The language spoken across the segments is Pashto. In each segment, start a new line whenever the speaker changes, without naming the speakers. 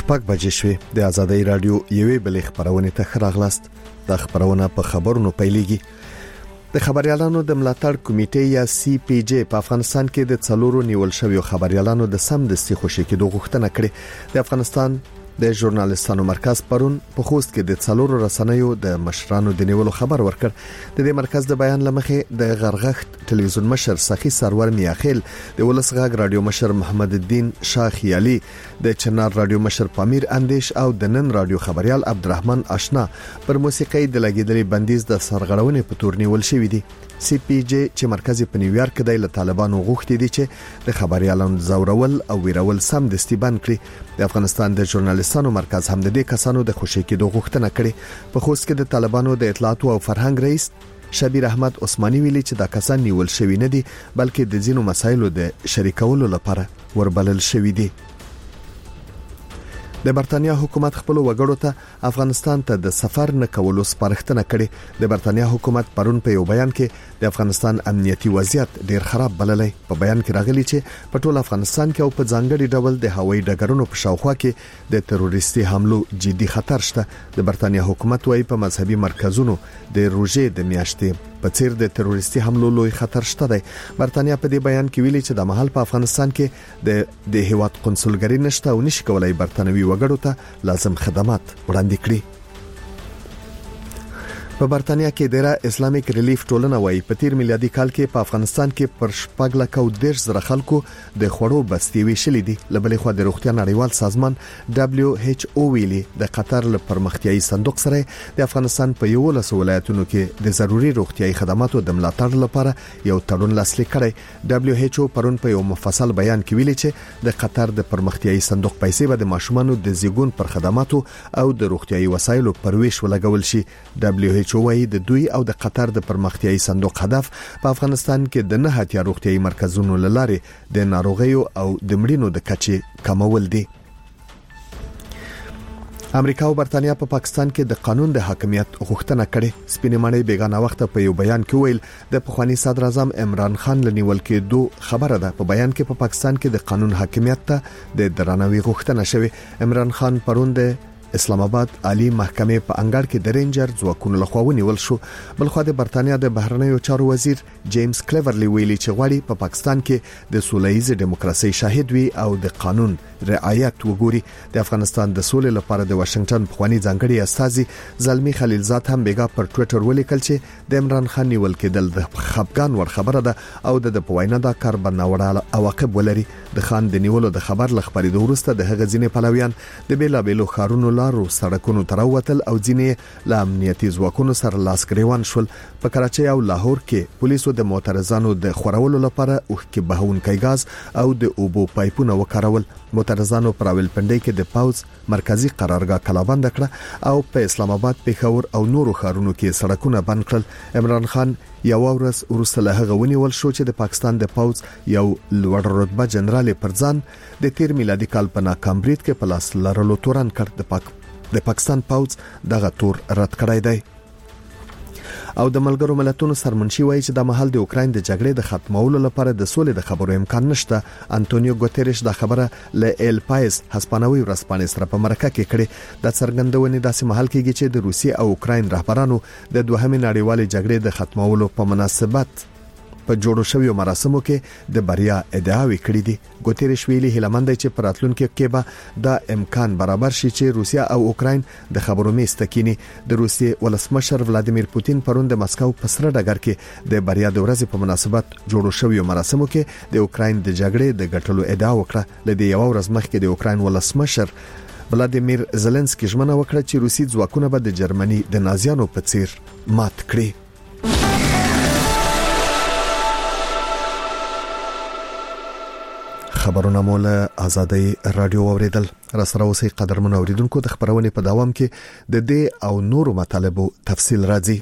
شپږ بجې شوې د آزادۍ رادیو یوې بلې خبرونه ته خراغلاست. د خبرونه په خبرونو پیلېږي. د خبريالانو د ملاتړ کمیټې یا CPJ په افغانستان کې د څلورو نیول شویو خبريالانو د سمدستي خوشي کېدو غوښتنه کړې. د افغانستان د ژورنالیستانو مرکز پرون په خوست کې د څلورو رسنیو د مشرانو د نیولو خبر ورکړ. د دې مرکز د بیان لمخې د غرغښت ټلویزیون مشر سخی سرور میاخیل، د ولس غږ رادیو مشر محمد الدین شاه خیالي، د چنار رادیو مشر پامیر اندیش او د نن رادیو خبريال عبدالرحمن آشنا پر موسیقي د لګیدلې بندیز د سرغړونې په تور نیول شوې دي. CPJ چې مرکز په نیویارک کې د طالبانو غوښتي دي چې د خبريالانو زورول او ویرول سم دستي بند کړي. د افغانستان د ژورنالیستانو مرکز هم د دې کسانو د خوشي کېدو غوښتنه کړې. په خوست کې د طالبانو د اطلاعات او فرهنګ رئیس شبیر احمد عثماني ویلي چې دا کسان نیول شوی نه دي، بلکې د ځینو مسایلو د شریکولو لپاره وربلل شوی دي. د برتانیا حکومت خپل وګړو ته افغانستان ته د سفر نه کولو سپارښتنه کړې. د برتانیا حکومت پرون په یو بیان کې د افغانستان امنیتي وضعیت ډیر خراب بللی. په بیان کې راغلي چې په ټول افغانستان کې او په ځانګړي ډول د هوایي ډګرونو په شاوخوا کې د تروریستي حملو جدي خطر شته. د برتانیا حکومت وايي په مذهبي مرکزونو د روزې د میاشتې په څیر د تروریستي حملو لوی خطر شته دی. برتانیا په دې بیان کې ویلي چې د محل په افغانستان کې د هیواد قونسلګری نشته او نشي کولای برتانوي وګړو ته لازم خدمات وړاندې کړي. په برتانیا کې د اسلامیک ریلیف ټولنه وايي په تیر میلادي کال کې په افغانستان کې پر 4,10,000 خلکو د خوړو بستي ویشلې دي. لبلې خو د روغتیا نړیوال سازمان WHO ویلي د قطر له پرمختیايي صندوق سره د افغانستان په 11 ولایتونو کې د ضروري روغتیايي خدماتو د ملاتړ لپاره یو تړون لاسلیک کړی. WHO پرون په یو مفصل بیان کې ویلي چې د قطر د پرمختیايي صندوق پیسې به د ماشومانو د زیږون پر خدماتو او د روغتیايي وسایلو پرويش ولګول شي. WHO وايي د دوی او د قطر د پرمختیايي صندوق هدف په افغانستان کې د نه هتیا روغتیايي مرکزونو لارې د ناروغیو او د مړینو د کچې کمول دي. امریکا او برتانیا په پاکستان کې د قانون د حاکمیت غوښتنه کړې. سپینې ماڼۍ بیگانه وخت په یو بیان کې ویل د پخوانی صدر اعظم عمران خان لنیول کېدو خبره ده. په بیان کې په پاکستان کې د قانون حاکمیت ته د درناوي غوښتنه شوه. عمران خان پرون د اسلام آباد عالی محکمې په انګړ کې د رینجر ځواکونو لخوا ونیول شو. بلخو د برتانیا د بهرنیو چارو وزیر جیمز کلیورلی ویلي چې غواړي په پاکستان کې د سولهییز دیموکراسي شاهد وي او د قانون رعایت وګوري. د افغانستان د سولې لپاره د واشنگټن پخوانی ځانګړي استازي زلمی خلیلزاد هم بیګا پر ټوئیټر ولیکل چې د عمران خان نیول کېدل د خپګان ور خبره ده او د پوینه دا کار بناوړه عواقب ولري. د خان د نیولو د خبر لخبري د ورسته د هغه ځینې پلویان د بیلابېلو خارونو لارو سړکونو تروتل او ځینې له امنیتي ځواکونو سره لاس ګریوان شول. په کراچۍ او لاهور کې پولیسو د معترضانو د خورولو لپاره اوښکې بهونکي غاز او د اوبو پایپونه وکارول. معترضانو پر راولپنډۍ کې د پاوز مرکزی قرارګاه کلابند کړه او په اسلام آباد، پېښور او نورو ښارونو کې سړکونه بند کړل. عمران خان یو ورځ وروسته له هغه ونیول شو چې د پاکستان د پاوز یو لوړ رتبه جنرال پرځان د تیر میلادي کال په ناکام برید کې په لاس لرلو تورن کړ. د پاکستان پاوز دغه تور رد کړی دی. او د ملګرو ملتونو سرمنشي وایي چې د محل د اوکراین د جګړې د ختمولو لپاره د سولې د خبرو امکان نشته. انټونیو ګوتریش دا خبره له ایل پایس هسپانوي ورځپاڼې سره په مرکه کې کړې. د څرګندونې داسې محل کېږي چې د روسیې او اوکراین رهبرانو د دوهمې نړیوالې جګړې د ختمولو په مناسبت په جوړو شویو مراسمو کې د بریا ادعاوې کړې دي. ګوتریش ویلي هیلمند چې پراتلونکو کې به دا امکان برابر شي چې روسیا او اوکراین د خبرو میز تکینی. د روسیې ولسمشر ولادیمیر پوتین پرون د مسکو په سره ډګر کې د بریا د ورځې په مناسبت جوړو شویو مراسمو کې د اوکراین د جګړې د ګټلو ادعا وکړه. لدې یو ورځ مخکې د اوکراین ولسمشر ولادیمیر زيلنسکي ژمنه وکړه چې روسي ځواکونه به د جرمني د نازیانو په څیر مات کړي. خبرونه مولا آزادۍ رادیو اوریدل. را سره اوسې قدرمن اوریدونکو د خبرونه په دوام کې د دې او نورو مطالبو تفصیل راځي.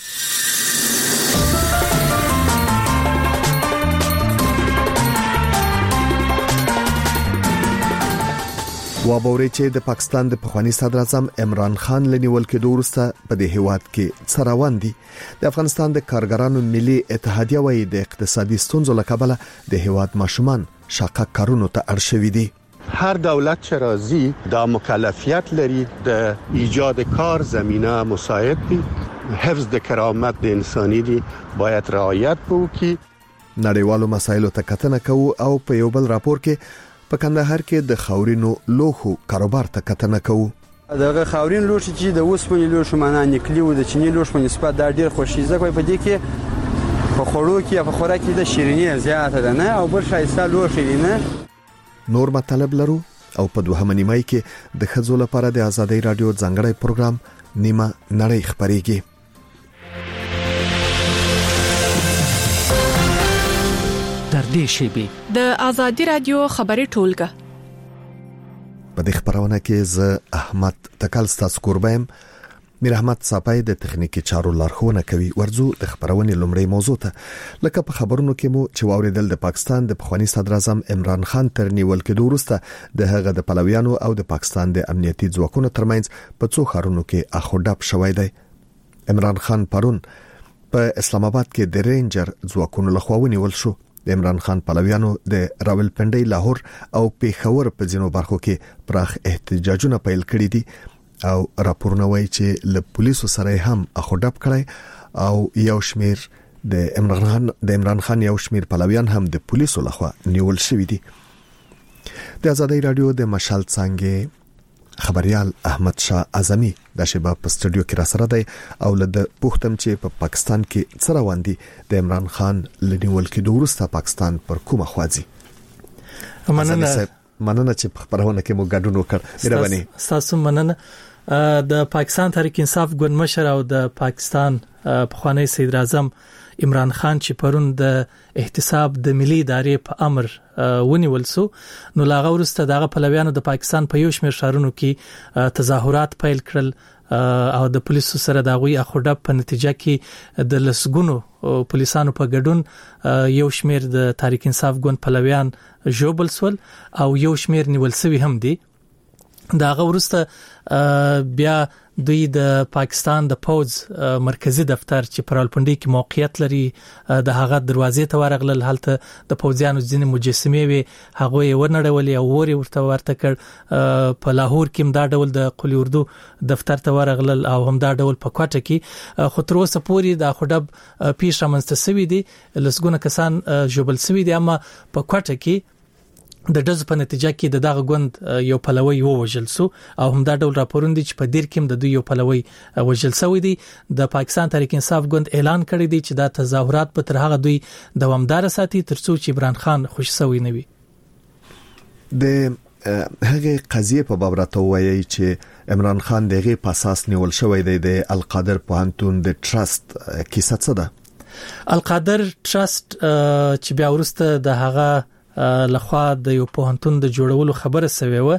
وابوري چې د پاکستان د پخوانی صدر اعظم عمران خان لنیول کېدو وروسته په دې هیواد کې څروان دي. د افغانستان د کارګرانو ملي اتحادیه وايي د اقتصادي ستونزو له کبله د هیواد ماشومان شاقه کارونو ته اړ شوي دي.
هر دولت چې راځي دا مکلفیت لري د ایجاد کار زمینه مساعد دي، حفظ د کرامت د انساني دي باید رعایت وکړي.
نړیوالو مسایلو ته کتنه کوو او په یو بل راپور کې په کندهار کې د خاورینو لوښو کاروبار ته کتنه کوو.
دغه خاورین لوښي چې د اوسپنې لوښو معنا نکلي و د چینی لوښو په نسبت دا ډیر خوشي ځکه په دې کې په خوړو کې په خوراک کې د شیرینی زیاته ده نه او بل شایسته لوښي دي نه.
نور مطلب لرو او په دوهمه نیمه کې د خځو لپاره د آزادۍ رادیو ځانګړی پروګرام نیمه نړۍ خبريږي.
تر دې شیبې
د آزادۍ رادیو خبري ټولګه
په دې خبرونه کې زه احمد تکل ستاسو قربایم. میر احمد صاحب د تخنیکی چارو لارښوونه کوي. ورځو د خبرونې لومړی موضوع ته لکه په خبرونو کې مو چې واوریدل د پاکستان د پخوانی صدر اعظم عمران خان تر نیول کېدو وروسته د هغه د پلویانو او د پاکستان د امنیتي ځواکونو ترمنځ په څو ښارونو کې اخوډب شوی دی. عمران خان پرون په اسلام آباد کې د رینجر ځواکونو لخوا ونیول شو. د عمران خان پلویانو د راولپنډي، لاهور او پیښور په ځینو برخو کې پراخ احتجاجونه پیل کړي دي او راپورونه وایي چې له پولیسو سره هم اخوډب کړي او یو شمیر د عمران خان یو شمیر پلویان هم د پولیسو لخوا نیول شوی دي. د آزادۍ رادیو د مشال څنګه خبريال احمد شاه اعظمي د شباب په سټوډیو کې را سره دی او له پوښتم چې په پاکستان کې څه روان دي د عمران خان لنیول کې د وروسته پاکستان پر کومه خواځي. مننه چې په خبرونه کې مو ګډون وکړ. مهرباني.
تاسو مننه. د پاکستان تحریک انصاف ګوند مشر او د پاکستان پخوانی صدر اعظم عمران خان چې پرون د احتساب د ملي ادارې په امر ونیول سو، نو لاغه ورسته دغه پلویانو د پاکستان په یو شمېر شهرونو کې تظاهرات پیل کړل او د پولیسو سره د غوي اخوډب په نتیجه کې د لسګونو پولیسانو په ګډون یو شمېر د تحریک انصاف ګوند پلویان جوبل سول او یو شمېر نیول سوي هم دي. داغه ورسته بیا دوی د پاکستان د پوز مرکزی دفتر چې پر راولپنډي کې موقعیت لري د هغه دروازې ته ورغلل. هلته د پوزیانو ځینې مجسمې وي هغه یې ورنړولې او ورته کړ. په لاهور کې هم دا ډول د قلی اردو دفتر ته ورغلل او هم دا ډول په کوټه کې خو تر اوسه پورې د خډب پیښ رامنځته شوی دي. لسګونه کسان جوبل شوی دي اما په کوټه کې د دز په نتیجه کې دغه ګوند یو پلوی ووجل سو او هم دا ډول راپورونه دي چې په دیر کې د دوی یو پلوی وجل شوی دی. د پاکستان تحریک انصاف ګوند اعلان کړی دی چې دا تظاهرات به تر هغه دوی دوامدار ساتي ترڅو چې عمران خان خوش شوی نه وي.
د هغه قضیه په باب راته وایي چې عمران خان دغه په اساس نیول شوی دی. د القادر پوهنتون د ټرست کیسه څه ده؟
القادر ټرست چې بیا ورسته د هغه لخوا د یو پوهنتون د جوړولو خبره سوي و.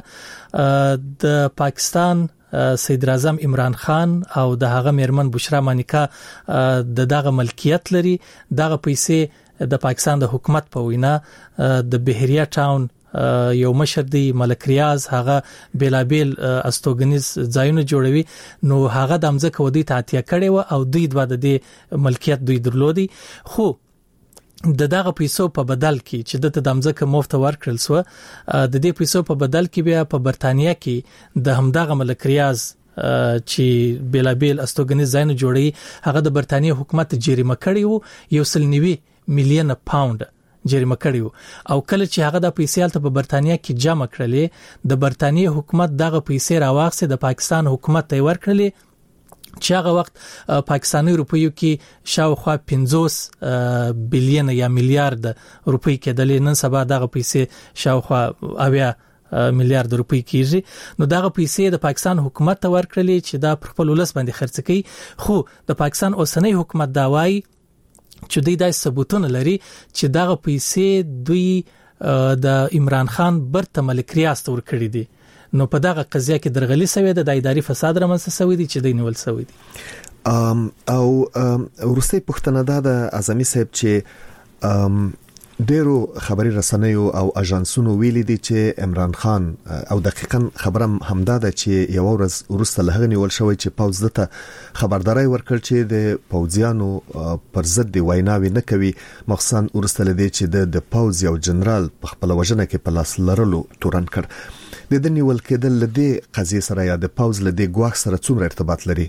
د پاکستان صدر اعظم عمران خان او د هغه میرمن بشرا مانیکا د دغه ملکیت لري. دغه پیسې د پاکستان د حکومت په وینا د بهریا ټاون یو مشر دی ملک ریاض هغه بیلابیل استوګنیز ځایونه جوړوي، نو هغه د امزه کودي تعتیه کړي و او دوی د ملکیت دوی درلودي. خو د دغه پیسو په بدل کې چې د دمځکه مفت ورکړل سو، د دې پیسو په بدل کې بیا په برتانیا کې د همدغه ملک ریاض چې بیلابیل استوګنیز ځایونه جوړي هغه د برتانیا حکومت جریمه کړی وو 190 میلیون پاوند جریمه کړی وو. او کله چې هغه د پیسې په برتانیا کې جمع کړلې د برتانیا حکومت دغه پیسې راوخسه د پاکستان حکومت ته ورکړلې چې هغه وخت پاکستاني روپیو کې شاوخوا 50 بلین یا میلیارډ روپۍ کېدلې. نن سبا دغه پیسې شاوخوا 80 میلیارډ روپۍ کیږي. نو دغه پیسې د پاکستان حکومت ته ورکړلې چې دا پر خپل ولس باندې خرڅ کړي. خو د پاکستان اوسنۍ حکومت دا وایي چې دوی د ثبوتونه لري چې دغه پیسې دوی د عمران خان برته ملک ریاض ته ورکړي دي. نو په دغه قضیه کې درغلي سوي د اداري فساد رامنځته سوي دي چې د نیول سوي دي.
او ورسته پښتنه ده د اعظمي صاحب چې ډیرو خبري رسنیو او اژانسونو ویلي دي چې عمران خان او دقیقاً خبره همدا ده چې یو ورځ ورسته لهغه نیول شوی چې پوز دته خبرداري ورکړ چې د پوزیانو پر ضد دی ویناوي نه کوي، مخصوصا ورسته لدی چې د پوز یو جنرال په خپل وجنه کې په لاس لرلو تورن کړ. د دې نیول کېدل لدی قضیه سره یا د پوز لدی ګواښ سره څومره ارتباط لري؟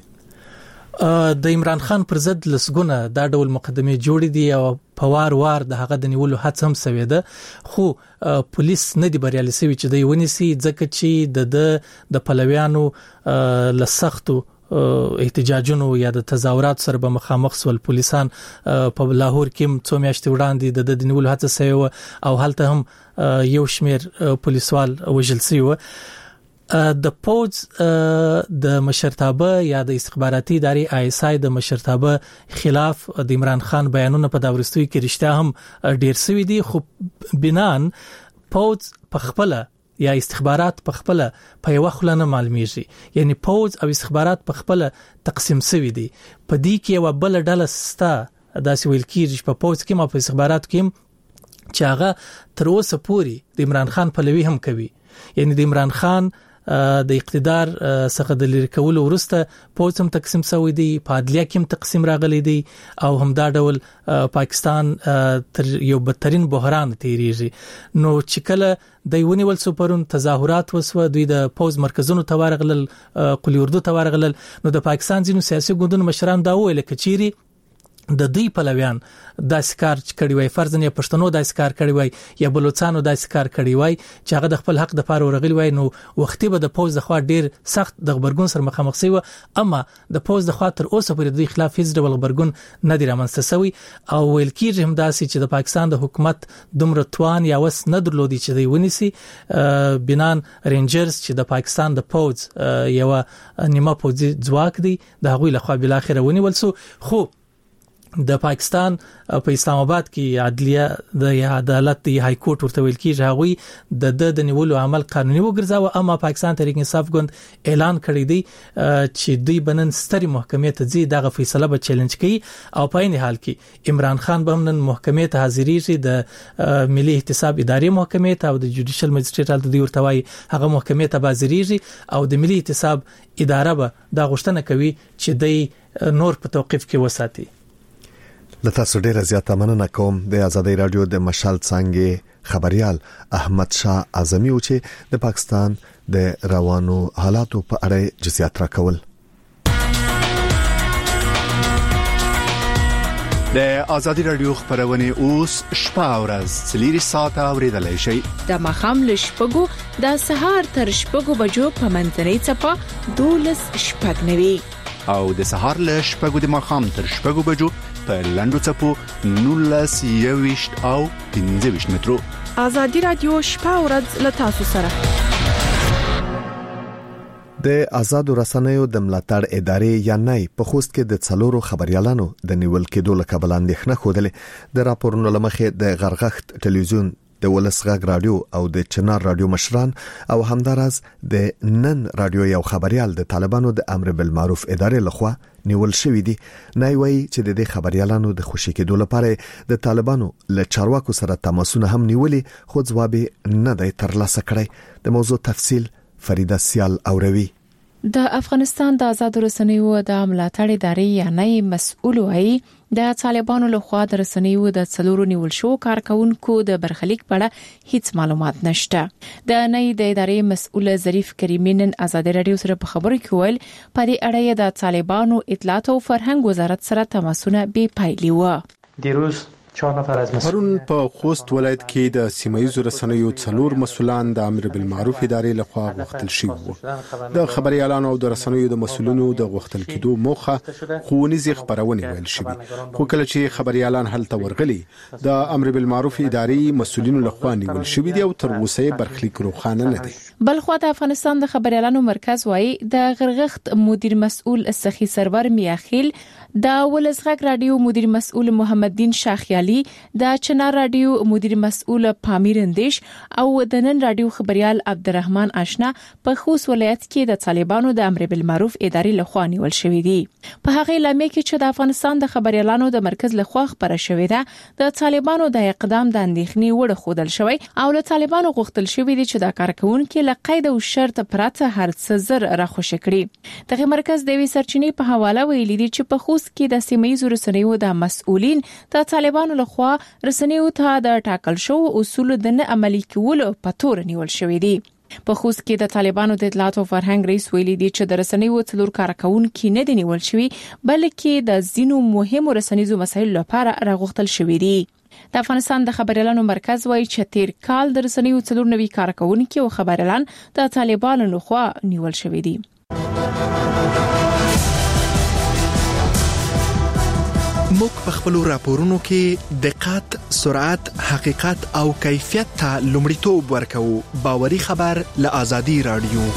د عمران خان پر ضد لسګونه دا ډول مقدمه جوړې دي او په وار د هغه د نیولو هڅه هم شوې ده، خو پولیس نه دی بریالي شوی چې دوی ونیسي، ځکه چې د پلویانو لسختو احتجاجونو یا د تظاهرات سره به مخامخ سول. پولیسان په لاهور کې څو میاشتې وړاندې د نیولو هڅه شوې او هلته هم یو شمیر پولیسوال وژل شوی. د پوز د مشرتابه یا د استخباراتي ادارې ISI د مشرتابه خلاف د عمران خان بیانونه په داورستوي کې رښتیا هم ډیر سوي دي، خو بنان پوز په خپل یا استخبارات په خپل په یو خلنه معلومیږي، یعنی پوز او استخبارات په خپل تقسیم سوي دي. په دې کې یو بل ډله ستا داسې ویل کېږي په پوز کې ما په استخبارات کې چې هغه تر اوسه پوري د عمران خان پلوي هم کوي، یعنی د عمران خان د اقتدار څخه د لری کولو وروسته پوز هم تقسیم شوی دی، په عدلیه کې هم تقسیم راغلی دی او همدا ډول پاکستان تر یو بدترین بحران تیریږي. نو چې کله د ونیول سپرون تظاهرات وسو، دوی د پوز مرکزونو ته ورغلل، قلی اردو ته ورغلل، نو د پاکستان ځینو سیاسي ګوندونو مشران دا ویل کچيري د دوی پلویان د سکار کړي وای، فرضاً یا پښتنو د سکار کړي وای یا بلوچستانو د سکار کړي وای چې هغه د خپل حق د پاره ورغلی وای، نو وختي به د پوز د خوا ډیر سخت د خبرګون سره مخامخ شي، اما د پوز د خوا تر اوسه پورې د دوی خلاف هیڅ ډول خبرګون نه دی رامنځته شوی. او ویل کېږي هم داسې چې د پاکستان د حکومت دومره توان یا وس نه درلودي چې دوی ونیسي. بنان رینجرز چې د پاکستان د پوز یو نیمه پوزي ځواک دی، د هغوی له خوا بل اخر ونیول سو. خو د پاکستان په اسلام آباد کې عدلیه د عدالت د های کورټ ورته ویل کېږي هغوی د نیولو عمل قانوني وګرځاوه، اما پاکستان تحریک انصاف ګوند اعلان کړی دی چې دوی بنن ستري محکمې ته ځي، دغه فیصله به چیلنج کوي او په این حال کې عمران خان به نن محکمې ته حاضرېږي، د ملي احتساب ادارې محکمې ته او د جوډیشل مجسټریټ د ورتوي هغه محکمې ته حاضرېږي او د ملي احتساب اداره به دا غوښتنه کوي چې دوی نور په توقيف کې وساتي.
لتاسو ډیره زیاته مننه کوم د آزادۍ رادیو د مشال څنګه خبريال احمد شاه اعظمي او چې د پاکستان د روانو حالاتو په اړه جزئیات راکول.
د آزادۍ رادیو خبرونه اوس شپه او ورځ 3 ساعته اوریدلای شئ.
د مخام لشپګو د سهار تر شپګو بجو په منځنۍ چپه 12 شپږ نوي
او د سهار له شپږو د مخام تر شپږو بجو په لندو چپو 19 او 15 مترو.
آزادۍ رادیو شپه او ورځ له تاسو سره.
د آزادو رسنیو د ملاتړ ادارې یا نه په خوست کې د څلورو خبريالانو د نیول کېدو له کبل اندېښنه خوده. د راپورونو لمخې د غرغښت ټلویزیون، د ولسغږ رادیو او د چنار رادیو مشران او همدارس د نن رادیو یو خبريال د طالبانو د امر بالمعروف ادارې لخوا نیول شوی دی. نه وی چې د دې خبريالانو د خوشی کېدو لپاره د طالبانو له چارواکو سره تماسونه هم نیولي، خو ځواب نه دی ترلاسه کړی. د موضوع تفصیل فریده سیال اوروي.
د افغانستان د آزاد رسنیو د ملاتړ ادارې یا نه مسؤل وایي د طالبانو له خوا د رسنیو د څلورو نیول شو کارکونکو د برخلیک په اړه هیڅ معلومات نشته. د نه د ادارې مسؤل ظریف کریمي نن آزاد رادیو سره په خبرو کې ویل په دې اړه د طالبانو اطلاعات او فرهنګ وزارت سره تماسونه بې پایلې و.
دیروز 4 نفر از
پرون په خوست ولایت کې د سیمایي رسنیو څلور مسؤلان د امر بالمعروف ادارې لخوا غوښتل شوي وو. د خبريالانو او د رسنیو د مسؤلینو د غوښتل کېدو موخه ښوونیزي خبرونه ویل شوي، خو کله چې خبريالان هلته ورغلي د امر بالمعروف ادارې مسؤلینو لخوا نیول شوي دي او تر اوسه برخلیک روښانه نه دي.
بلخو د افغانستان د خبريالانو مرکز وایي د غرغښت مدیر مسؤل سخی سرور میاخیل، د ولسغږ رادیو مدیر مسؤل محمد دین شاخیال علي د چنار رادیو مدیر مسؤل پامیر اندیش او د نن رادیو خبريال عبدالرحمن آشنا په خوست ولایت کې د طالبانو د امر بالمعروف ادارې لخوا نیول شوې دي. په هغه لامل کې چې د افغانستان د خبريالانو د مرکز لخوا خبره شوې ده د طالبانو د اقدام د اندېښنې وړ خودل شوی او له طالبانو غوښتل شوی دی چې د کارکونکو له قید او شرط پرته هر څه زر راخوش کړي. دغه مرکز د وی سرچینې په حواله ویلي دي چې په خوست کې د سیمایي رسنیو د مسؤلین د طالبانو لخوا رسنیو ته د ټاکل شو اصول د نه عملي کولو په تور نیول شوې دي. په خوست کې د طالبانو د اطلاعات او فرهنګ رئیس ویلي دي چې د رسنیو څلور کارکونکو نه دي نیول شوی بلکې د زینو مهمو رسنیزو مسایلو لپاره راغوښتل شوی دي. د افغانستان د خبريالانو مرکز وایي چې تیر کال د رسنیو څلور نوي کارکونکو او خبريالان د طالبانو لخوا نیول شوی دي.
موږ په خپل راپورونو کې دقت، سرعت، حقیقت او کیفیت ته لومړیتوب ورکوو. باوري خبر له آزادي رادیو.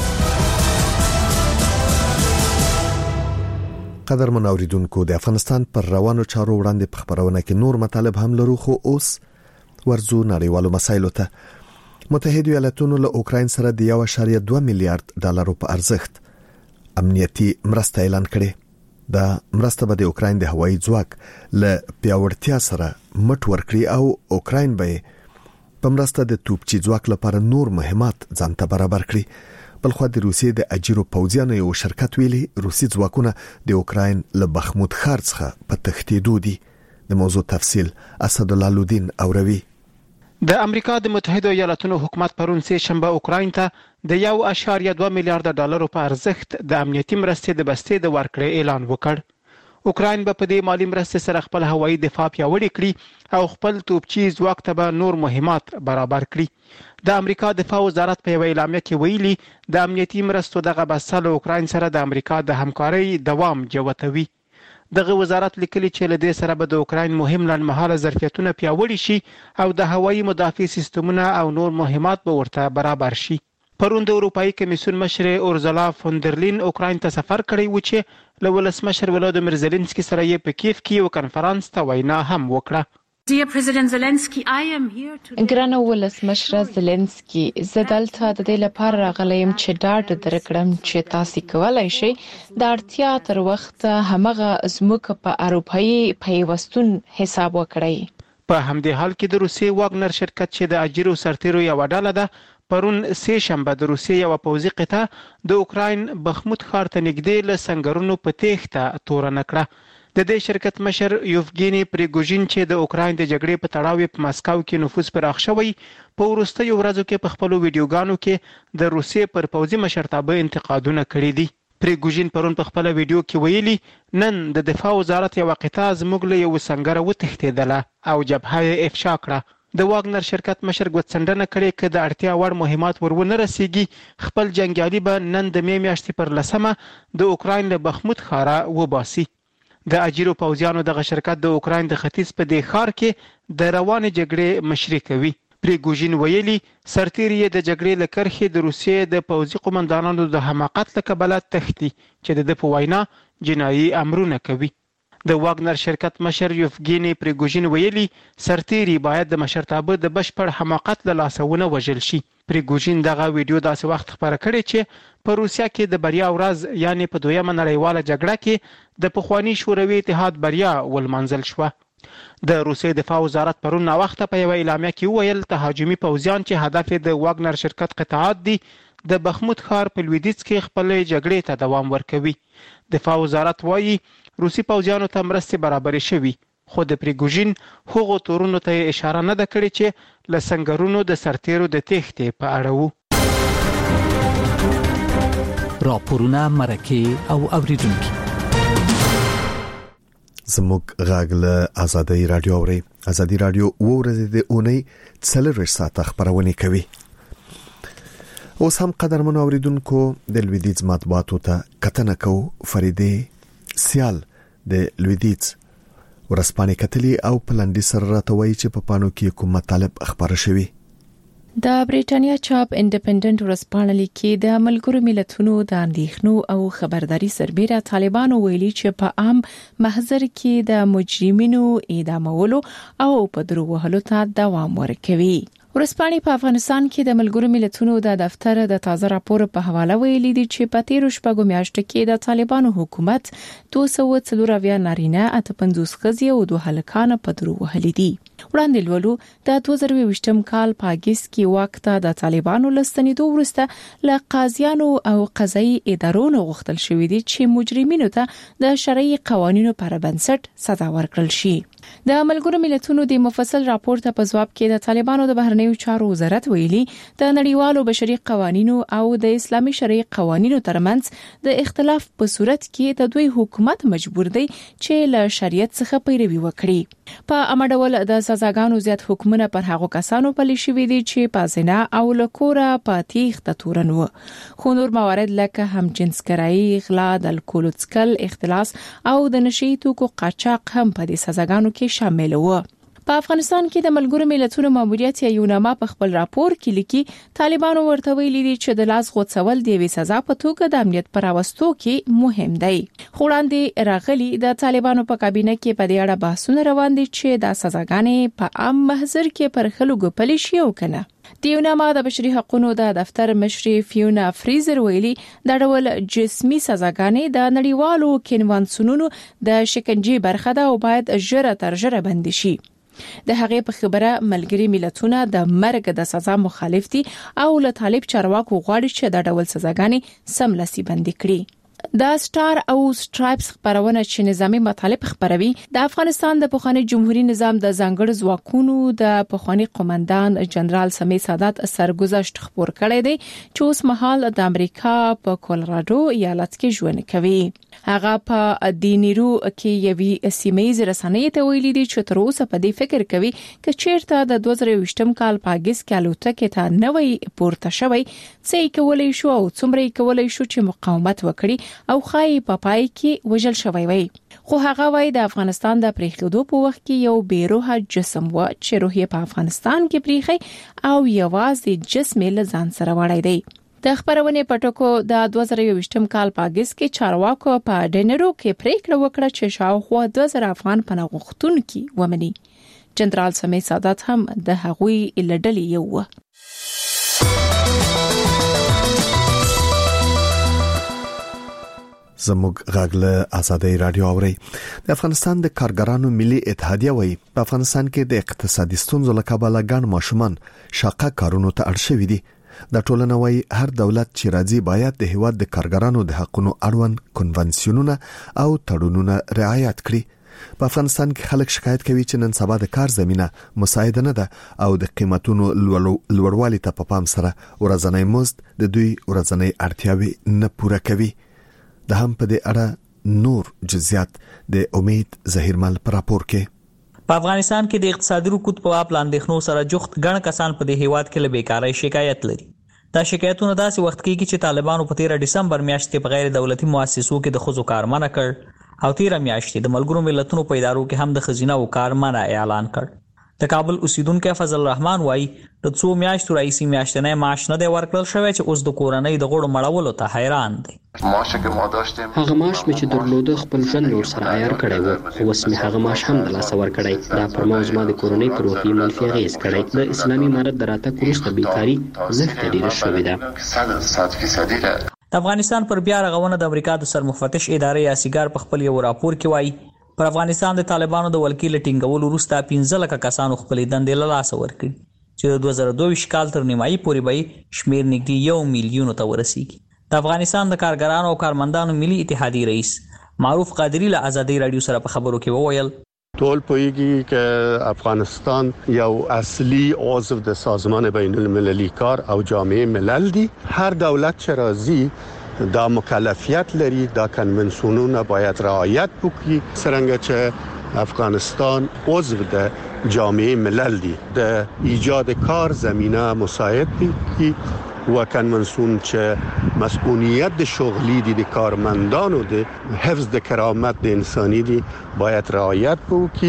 قدر منوریدونکو د افغانستان پر روانو چارو وړاندې په خبرونه کې نور مطالب هم لرو خو اوس ورزو نړیوالو مسایلو ته. متحده ایالاتونو له اوکراین سره د 1.2 میلیارډ ډالرو په ارزښت امنیتي مرسته اعلان کړې. دا مرسته به د اوکراین د هوایي ځواک له پیاوړتیا سره مټ ورکړي او اوکراین به په مرسته د توپچي ځواک لپاره نور مهمات ځانته برابر کړي. بلخو د روسیې د اجیرو پوځیانو یو شرکت ویلي روسي ځواکونه د اوکراین له بخمود ښار څخه په تښتېدو دي. د موضوع تفصیل اسدالله لودین اوروي.
د امریکا د متحده ایالاتونو حکومت پرون سه شنبه اوکراین ته د 1.2 میلیارډ ډالرو په ارزښت د امنیتي مرستې د بستې د ورکړې اعلان وکړ. اوکراین به په دې مالی مرستې سره خپل هوایي دفاع پیاوړی کړي او خپل توپچي ځواک ته به نور مهمات برابر کړي. د امریکا دفاع وزارت په یو اعلامیه کې ویلي د امنیتي مرستو دغه بسته له اوکراین سره د امریکا د همکارۍ دوام جوتوي. دغه وزارت لیکلي چې له دې سره به د اوکراین مهم لنډمهاله ظرفیتونه پیاوړي شي او د هوایي مدافع سیستمونه او نور مهمات به ورته برابر شي. پرون د اروپאי کمیسیون مشر اورزلا فوندرلین اوکراین ته سفر کړی و چې له ولسمشر ولادیمیر زيلنسکي سره یې په کیف کې یو کنفرانس ته وینا هم وکړه.
Dear President Zelensky, I am here today.
ګرانه ولسمشر زيلنسکي زه دلته د دې لپاره راغلم چې ډاډ درکړم چې تاسو کولای شئ د اړتیا تر وخت همغه زموږ په اروپאי پیوستون حساب وکړئ.
په همدې حال کې د روسي واګنر شرکت چې د اجیرو سرتیرو یو ډله ده پرون سه شنبه د روسي یو پوځي قطعه د اوکراین بخمود ښار ته نږدې له سنگرونو په تېښته تورن کړه. د دې شرکت مشر یوفګینی پریګوژین چې د اوکراین د جګړې په تړاو په مسکو کې نفوذ پراخ شوی په وروستیو ورځو کې په خپل ویډیوګانو کې د روسي پر پوځي مشرتابه انتقادونه کړي دي. پریګوژین پرون په خپل ویډیو کې ویلي نن د دفاع وزارت یو قطعه زموږ له یو سنگره وتښتېدله او جبهه یې افشا کړه. د واګنر شرکت مشر ګوتڅنډنه کړې چې د اړتیا وړ مهمات ورونه رسیږي خپل جنگیالي به نن د می میاشتې پر لسمه د اوکراین له بخمود ښاره وباسي. د اجیرو پوځیانو دغه شرکت د اوکراین د ختیځ په دې ښار کې د روانې جګړې مشري کوي. پریګوژین ویلي سرتیري د جګړې له کرښې د روسیې د پوځي قومندانانو د حماقت له کبله تښتي چې د په وینا جنایي امرونه کوي. د واګنر شرکت مشر یوفګینی پریګوژین ویلي سرتیري باید د مشرتابه د بشپړ حماقت له لاسونه وژل شي. پریګوژین دغه ویډیو داسې وخت خبره کړې چې په روسیا کې د بریا ورځ یعنی په دویمه نړیواله جګړه کې د پخوانی شوروي اتحاد بریا ولمنځل شوه. د روسي دفاع وزارت پرون وخت په یو اعلامیه کې ویل تهاجمي پوځیان چې هدف د واګنر شرکت قطعات دي د بخمود ښار په لویدیځ کې خپل جګړې ته دوام ورکوي. دفاع وزارت وایي روسي پوځیانو ته مرستې برابرې شوي خو د پریګوژین هغو تورونو ته اشاره نه ده کړې چې له سنگرونو د سرتیرو د تېښتې په اړه وو.
راپورونه مرکه او اوریدونکو
زموږ غاګ له آزادۍ رادیو اوري. آزادۍ رادیو ورځې د اونۍ 4 ساعت خبرونه کوي. اوس هم قدرمن اوریدونکو د لویدیځ مطبوعاتو ته کتنه کو. فریدې سیال د لویدیځ ورسپانې کتلی او پلانډي سره راته وایي چې په پانو کې کوم مطالب خبره شوی.
د بریټانیا چاپ انډیپندنت ورځپاڼه لیکي د ملګرو ملتونو د اندېښنو او خبرداري سربېره طالبانو ویلي چې په عام محضر کې د مجرمینو اعدامولو او په درو وهلو ته دوام ورکوي. ورځپاڼې په افغانستان کې د ملګرو ملتونو د دفتر د تازه راپور په حواله ویلي دي چې په تیرو شپږو میاشتو کې د طالبانو حکومت 240 نارینه 58 ښځې او 2 هلکان په درو وهلي دي. وړاندې لولو د 2020م کال په اگست کې وخت د طالبانو لستنیدو وروسته له قاضیانو او قضایي ادارو غوښتل شوې دي چې مجرمینو ته د شرعي قوانینو پر بنسټ سزا ورکړل شي. د ملګرو ملتونو د مفصل راپور ته په جواب کې د طالبانو د بهرنیو چارو وزارت ویلي د نړیوالو بشري قوانینو او د اسلامي شرعي قوانینو ترمنځ د اختلاف په صورت کې د دوی حکومت مجبور دی چې له شریعت څخه پیروي وکړي. په امډول د سزاګانو زیات حکمونه پر هغو کسانو پلي شوي دي چې په زنا او لکوره په تیښته تورن و. خو نور موارد لکه همجنسګرایي، غلا، د الکول څښل، اختلاس او د نشي توکو قاچاق هم په دې سزاګانو کې شامل و. په افغانستان کې د ملګرو ملتونو ماموریت یونامه په خپل راپور کې لیکي طالبانو ورته ویلي دي چې د لاس غوڅول د وی سزا په توګه د امنیت پر واستو کې مهم دی. خو وړاندې راغلي د طالبانو په کابینه کې په دې اړه بحثونه روان دي چې د سزاګانې په عام محضر کې پر خلکو پلي شي او کنه. د یونامه د بشري حقوقو د دفتر مشري فیونا فریزر ویلي د ډول جسمي سزاګانې د نړیوالو کنوانسیونونو د شکنجې برخه ده او باید ژر تر ژره بند شي. د هغې په خبره ملګري ملتونه د مرګ د سزا مخالف دي او له طالب چارواکو غواړي چې د ډول سزاګانې سملاسي بندي کړي. د سټار او سټرایپس خبرونه چې نظامی مطالب خبروي د افغانستان د پخوانی جمهوریت نظام د ځانګړو ځواکونو د پخوانی قومندان جنرال سمیع سادات سرګذشت خبر کړی دی چې اوس مهال د امریکا په کولراډو ایالت کې ژوند کوي. هغه په دینیرو کې یوي سیمایي رسنۍ ته ویلي دي چې تر اوسه په دې فکر کوي چې چیرته د 2020م کال په اگست کې الوتکه ته نوې پورته شوی څه کولای شو او څومره کولای شو چې مقاومت وکړي او خای په پای کې وژل شوی وي. خو هغه وای د افغانستان د پریښودو په وخت کې یو بیروه جسم و چې روح په افغانستان کې پریخي او یوازې جسم له ځان سره وړای دی. د خبرونه پټکو د 2020م کال په اگست کې چارواکو په ډنرو کې پریکړه وکړه چې شاوخوا 2000 افغان پناه غوښتونکي ومني. جنرال سمیع سادات هم د هغوی لړډلې یو و.
زموږ غاغله ازادي رادیو اوري. د افغانستان د کارګرانو ملي اتحادیه وایي په افغانستان کې د اقتصادي ستونزو له کبله ګڼ ماشومان شاقه کارونو ته اړ شوي دي. د ټولنه وایي هر دولت چې راځي باید د هیواد د کارګرانو د حقوقو اړوند کنونسیونونه او تړونونه رعایت کړي. په افغانستان کې خلک شکایت کوي چې نن سبا د کار زمينه مساعده نه ده او د قیمتونو لوړوالي ته په پام سره ورځنی مزد د دوی ورځنی اړتیاوې نه پوره کوي. د هم په دې اړه نور جزئیات د امید ظهیرمل پر راپور کې.
په افغانستان کې د اقتصادي رکود په اړه اندېښنو سره جوخت ګڼ کسان په دې هیواد کې له بیکارۍ شکایت لري. دا شکایتونه داسې وخت کې چې طالبانو په 13 دسمبر میاشت کې په غیر دولتي مؤسسو کې د خزو کارمنه کړ او 13 میاشت د ملګرو ملتونو په ادارو کې هم د خزینه او کارمنه اعلان کړ. د کابل اوسیدونکو فضل الرحمن وایي د 2 میاشتو رئیسي میاشتنه معاش نه دی ورکړل شوی چې اوس د کورنۍ د غړو مړولو ته حیران دی.
هغه معاش مې چې درلوده خپل ژوند ور سره عیار کړی و خو اوس مې هغه معاش هم د لاسه ورکړی. دا پر ما زما د کورنۍ پر روحي منفي اغېز کړی. د اسلامي امارت د راتګ وروسته بیکاري زښته ډېره شوې ده.
د افغانستان پر بیا رغونه د امریکا د سرمفتش ادارې یاسیګار په خپل یو راپور کې وایي پر افغانستان د طالبانو د ولکې لټینګولو وروسته 15 لک کسانو خپل دندې له لاسه ورکړي چې د 2022 کال تر نیمایي پورې به شمیر نږدې 1 میلیون ته ورسیږي. د افغانستان د کارګرانو او کارمندانو ملي اتحادیې رئیس معروف قادری له ازادي رادیو سره په خبرو کې وویل
ټول پوهیږي چې افغانستان یو اصلي عضو د سازمان بین المللي کار او جامعه ملل دی. هر دولت چې راځي دا مکلفیت لري دا کنونسیونونه باید رعایت وکړي. څنګه چې افغانستان عضو د جامعه ملل دی د ایجاد کار زمینه مساعد دی و کنونسیون چې مسئولیت د شغلی دی د کارمندانو د حفظ د کرامت د انسانی دی باید رعایت وکړي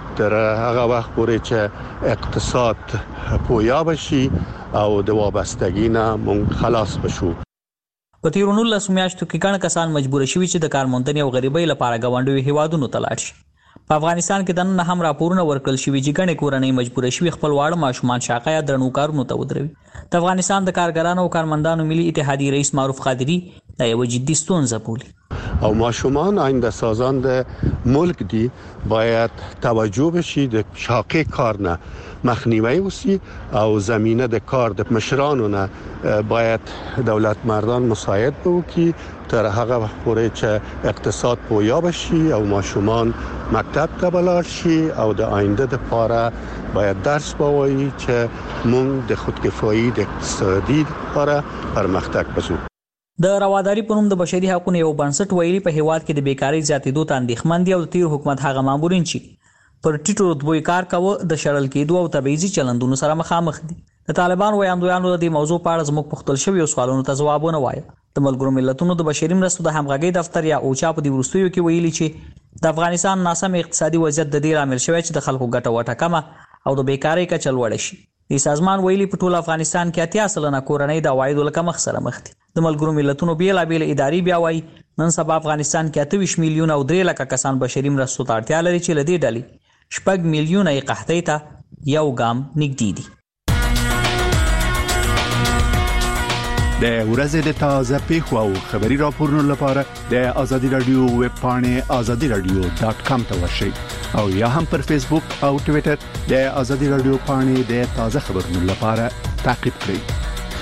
تر هغه وخت پورې چې اقتصاد پویا بشي او د وابستګۍ نه مونږ خلاص بشو.
په تیرونو لس میاشتو کې ګڼ کسان مجبور شوي چې د کارموندنې او غریبۍ لپاره ګاونډیو هیوادونو ته لاړ شي. په افغانستان کې د نن هم راپورونه ورکړل شوي چې ګڼې کورنۍ مجبور شوي خپل واړه ماشومان شاقه یا درنو کارونو ته ودروي. د افغانستان د کارګرانو او کارمندانو ملي اتحادیې رئیس معروف قادری دا یو جدي ستونزه بولي.
او ماشومان آینده سازان د ملک دی باید توجه بشي د شاقه کار نه مخنیوی وسی او زمینه د کار د مشرانو نه باید دولت مردان مساعد وکړي تر هغه پورې چې اقتصاد پویا بشي او ماشومان مکتب ته بلار شي او د آینده لپاره باید درس بوایي چې موږ د خودکفایي د اقتصادي لپاره پرمختګ وکړو.
د رواداری په نوم د بشري حقوقو یو بنسټ ویلي په هیواد کې د بیکاری زیاتېدو ته اندېښمن دي او د تیر حکومت هغه مامورین چې پر ټیټو رتبو کار کاوه د شړل کېدو او تبعیضي چلندونو سره مخامخ دي. د طالبان وړاندویانو د دې موضوع په اړه زموږ پوښتل شوی سوالونو ته ځوابونه وایي. د ملګرو ملتونو د بشري مرستو د همغږي دفتر یا اوچا په دې وروستیو کې ویلي چې د افغانستان ناسم اقتصادي وضعیت د دې عامل شوی چې د خلکو ګټه وټه کمه او د بیکاری کچه لوړه شي. د سازمان ویلي په ټول افغانستان کې 80% کورنۍ د عوایدو له کمښت سره مخ دي. د ملګرو ملتونو بیلابېل اداري بیا وایي نن سبا افغانستان کې 28 میلیونه او 3 لک کسان بشري مرستو ته اړتیا لري چې لدې ډلې 6 میلیونه یې قحطۍ ته یو ګام نږدې دي.
د ورځې د تازه پیښو او خبري راپورونو لپاره د ازادي رادیو ویب پاڼې azadiradio.com ته ورشئ او یا هم پر فیسبوک او ټوئیټر د ازادي رادیو پاڼې د تازه خبرونو لپاره تعقیب کړئ.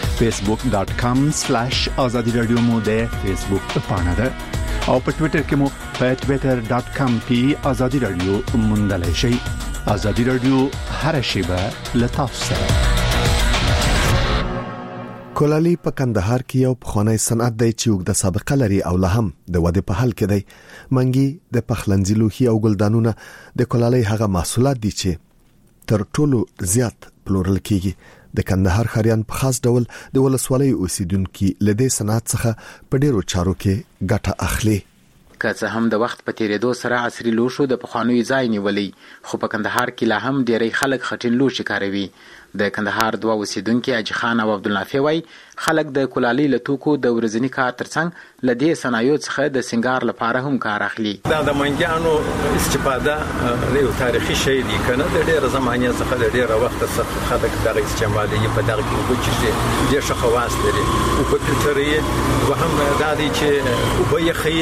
facebook.com/azadiradio مو د فیسبوک پاڼه ده او په ټوئیټر کې مو په twitter.com/azadiradio موندلای شئ. ازادي رادیو هر شیبه لتاسو سره.
کولالي په کندهار کې یو پخوانی صنعت دی چې وګړه سابقه لري او له هم د وده په حال کې دی. منګي د پخلنځي لوخي او ګلدانونه د کولالي هغه محصولات دي چې تر ټولو زیات پلورل کیږي. د کندهار خاریان په خاص ډول د ولسوالۍ اوسیدونکو لدې صنعت څخه په ډیرو چارو کې ګټه اخلي.
که څه هم د وخت په تیریدو سره عصري لوښو د پخوانیو ځای نیولې، خو په کندهار کې لا هم ډیری خلک خټین لوښي کاروي. د کندهار دوه اوسیدونکو اجي خان او عبدالنافع وای خلک د کولالي لتوکو د ورځنی کار ترڅنګ لدې صنایع څخه د سنگار لپاره هم کار اخلي.
دا د منګانو استفاده یو تاریخي شی دی کنه د ډیره زمانه څخه د ډیره وخت څخه خلک دغه استعمالي په دغه کې وګورئ چې د شخواس لري او په فلټري وهم دا دي چې وبيخي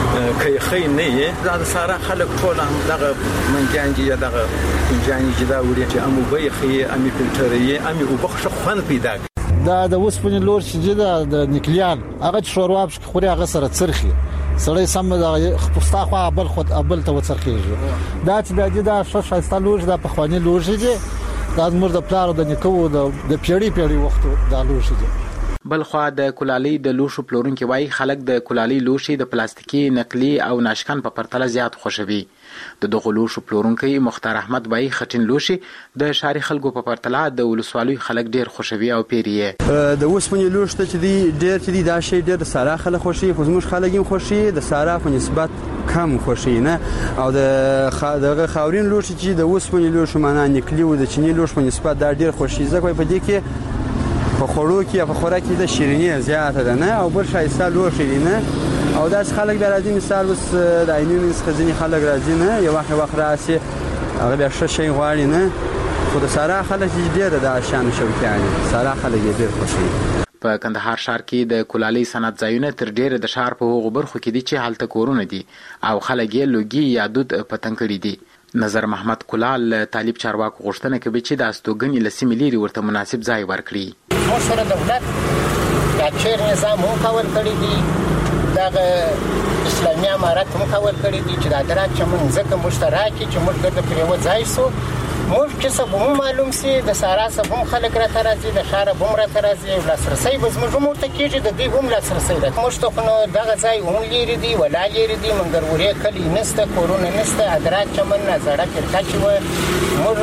کوي نه دا ساره خلک ټول دغه منګانجي یا دغه منګانجي دا وړي چې امو بيخي امي فلټري امي وبخښه خوان پیدا
دا د وسپنې لور چې د نکلیان هغه شوروا بش خوري هغه سره څرخي سړی سم د خپستا خو ابل خود ابل ته وڅرخيږي. دا چې دا شایسته لور د پخوانی لور دي دا زموږ د پلار د نکو د پیړی وخت د لور دي.
بل خو د کولالي د لوښو پلورونکو وای خلک د کولالي لوښي د پلاستیکي نقلي او ناشکن په پرتله زیات خوښوي. د دغه لوښو پلورونکو مختار احمد وای خټین لوښي د شاري خلکو په پرتله د ولسوالۍ خلک ډیر خوښوي او پیریه.
د وسپنې لوښ ته چې دی دا شی ډیر ساره خلک خوښي، خو زموږ خلک هم خوښي د ساره په نسبت کم خوښي نه. او دغه خاورین لوښ چې د وسپنې لوښ معنا نقلي او د چینی لوښ په نسبت دا ډیر خوښي ځکه په دې کې په خوړو کې په خوراک کې د شیرینی زیاته ده نه او بل شایسته لوښي نه. او داس خلک د راځي مثال وس د عینونو څخه خلک راځي نه یو وخت راسي هغه بیا شي غواړي نه. خو د ساره خلک ډیر د شان شوکیانه ساره خلک ډیر خوشي.
په کندهار ښار کې د کولالي صنعت ځایونه تر ډیره د ښار په هغو برخو کې دي چې هلته کورونه دي او خلک یې لوګي یا دود پتنګ کړي دي. نظر محمد کولال طالب چارواکو غوښتنه کوي چې د استوګنې لسیمې لري ورته مناسب ځای ورکړي.
سره دولت د چیر نظام هم کول کړی دي دا اسلامي امارت هم کول کړی دي چې دا درات چې موږ ځکه مشترکي چې موږ د پریو ځای سو موږ چې څه به معلوم سي د سارا څه هم خلک را ترازي د ښار هم را ترازي لاسرسي به زموږ مرته کېږي د دې هم لاسرسي ده. موږ ته خو دغه ځای هم لري دي ولا لري دي منګر ورې کلی نسته کورونه نسته ادرات چې من نظر کړه چې موږ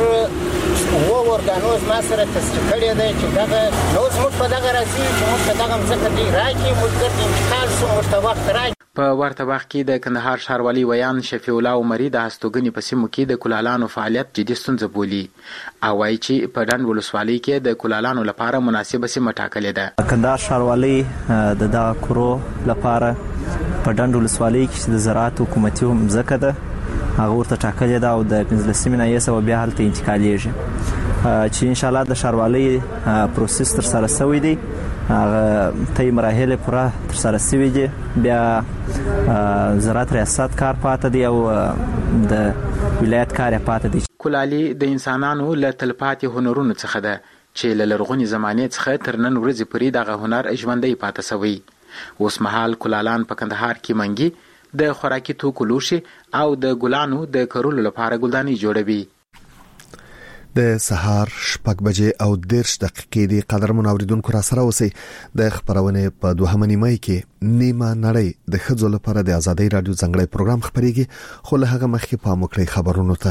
ورګانوز ما سره تصدیق کړی دی چې دغه نو زموږ په دغه راځي چې موږ دغه ځکه دی راکې موږ د انتقال سو موږ ته وخت راځي.
په ورته وخت کې د کندهار ښاروالي ویان شفیع الله عمري د هستوګنې په سیمو کې د کولالانو فعالیت جدي ستونزه بولي او وایي چې په ډنډ ولسوالۍ کې د کولالانو لپاره مناسبه سیمه ټاکلې ده.
کندهار ښاروالي د دغه کورو لپاره په ډنډ ولسوالۍ کې د زراعت حکومتي مځکه ده هغه ورته ټاکلې ده او د 15 نایسه و بیا هلته انتقالیږي چې ان شاء الله د ښاروالۍ پروسس تر سره شوی دی هغه ته مراحل پوره تر سره شوی دی بیا زراعت ریاست کار پاتې دی او د ولایت کار پاتې دی.
کولالي د انسانانو له تلپاتې هنرونو څخه ده چې له لرغونې زمانې څخه تر نن ورځې پورې دغه هنر ژوندی پاتې شوی. اوس مهال کولالان په کندهار کې منګي د خوراکي توکو لوښي او د ګلانو د کرلو لپاره ګلدانۍ جوړوي.
د سهار 6 بجې او 10 دقیقې دی. قدرمن اوریدونکو را سره اوسئ. د خبرونه په 2 نیمه کې نیمه نړۍ د خځو لپاره د ازادۍ رادیو څنګه پروګرام خبريږي خو له هغه مخکې په مکړی خبرونو ته.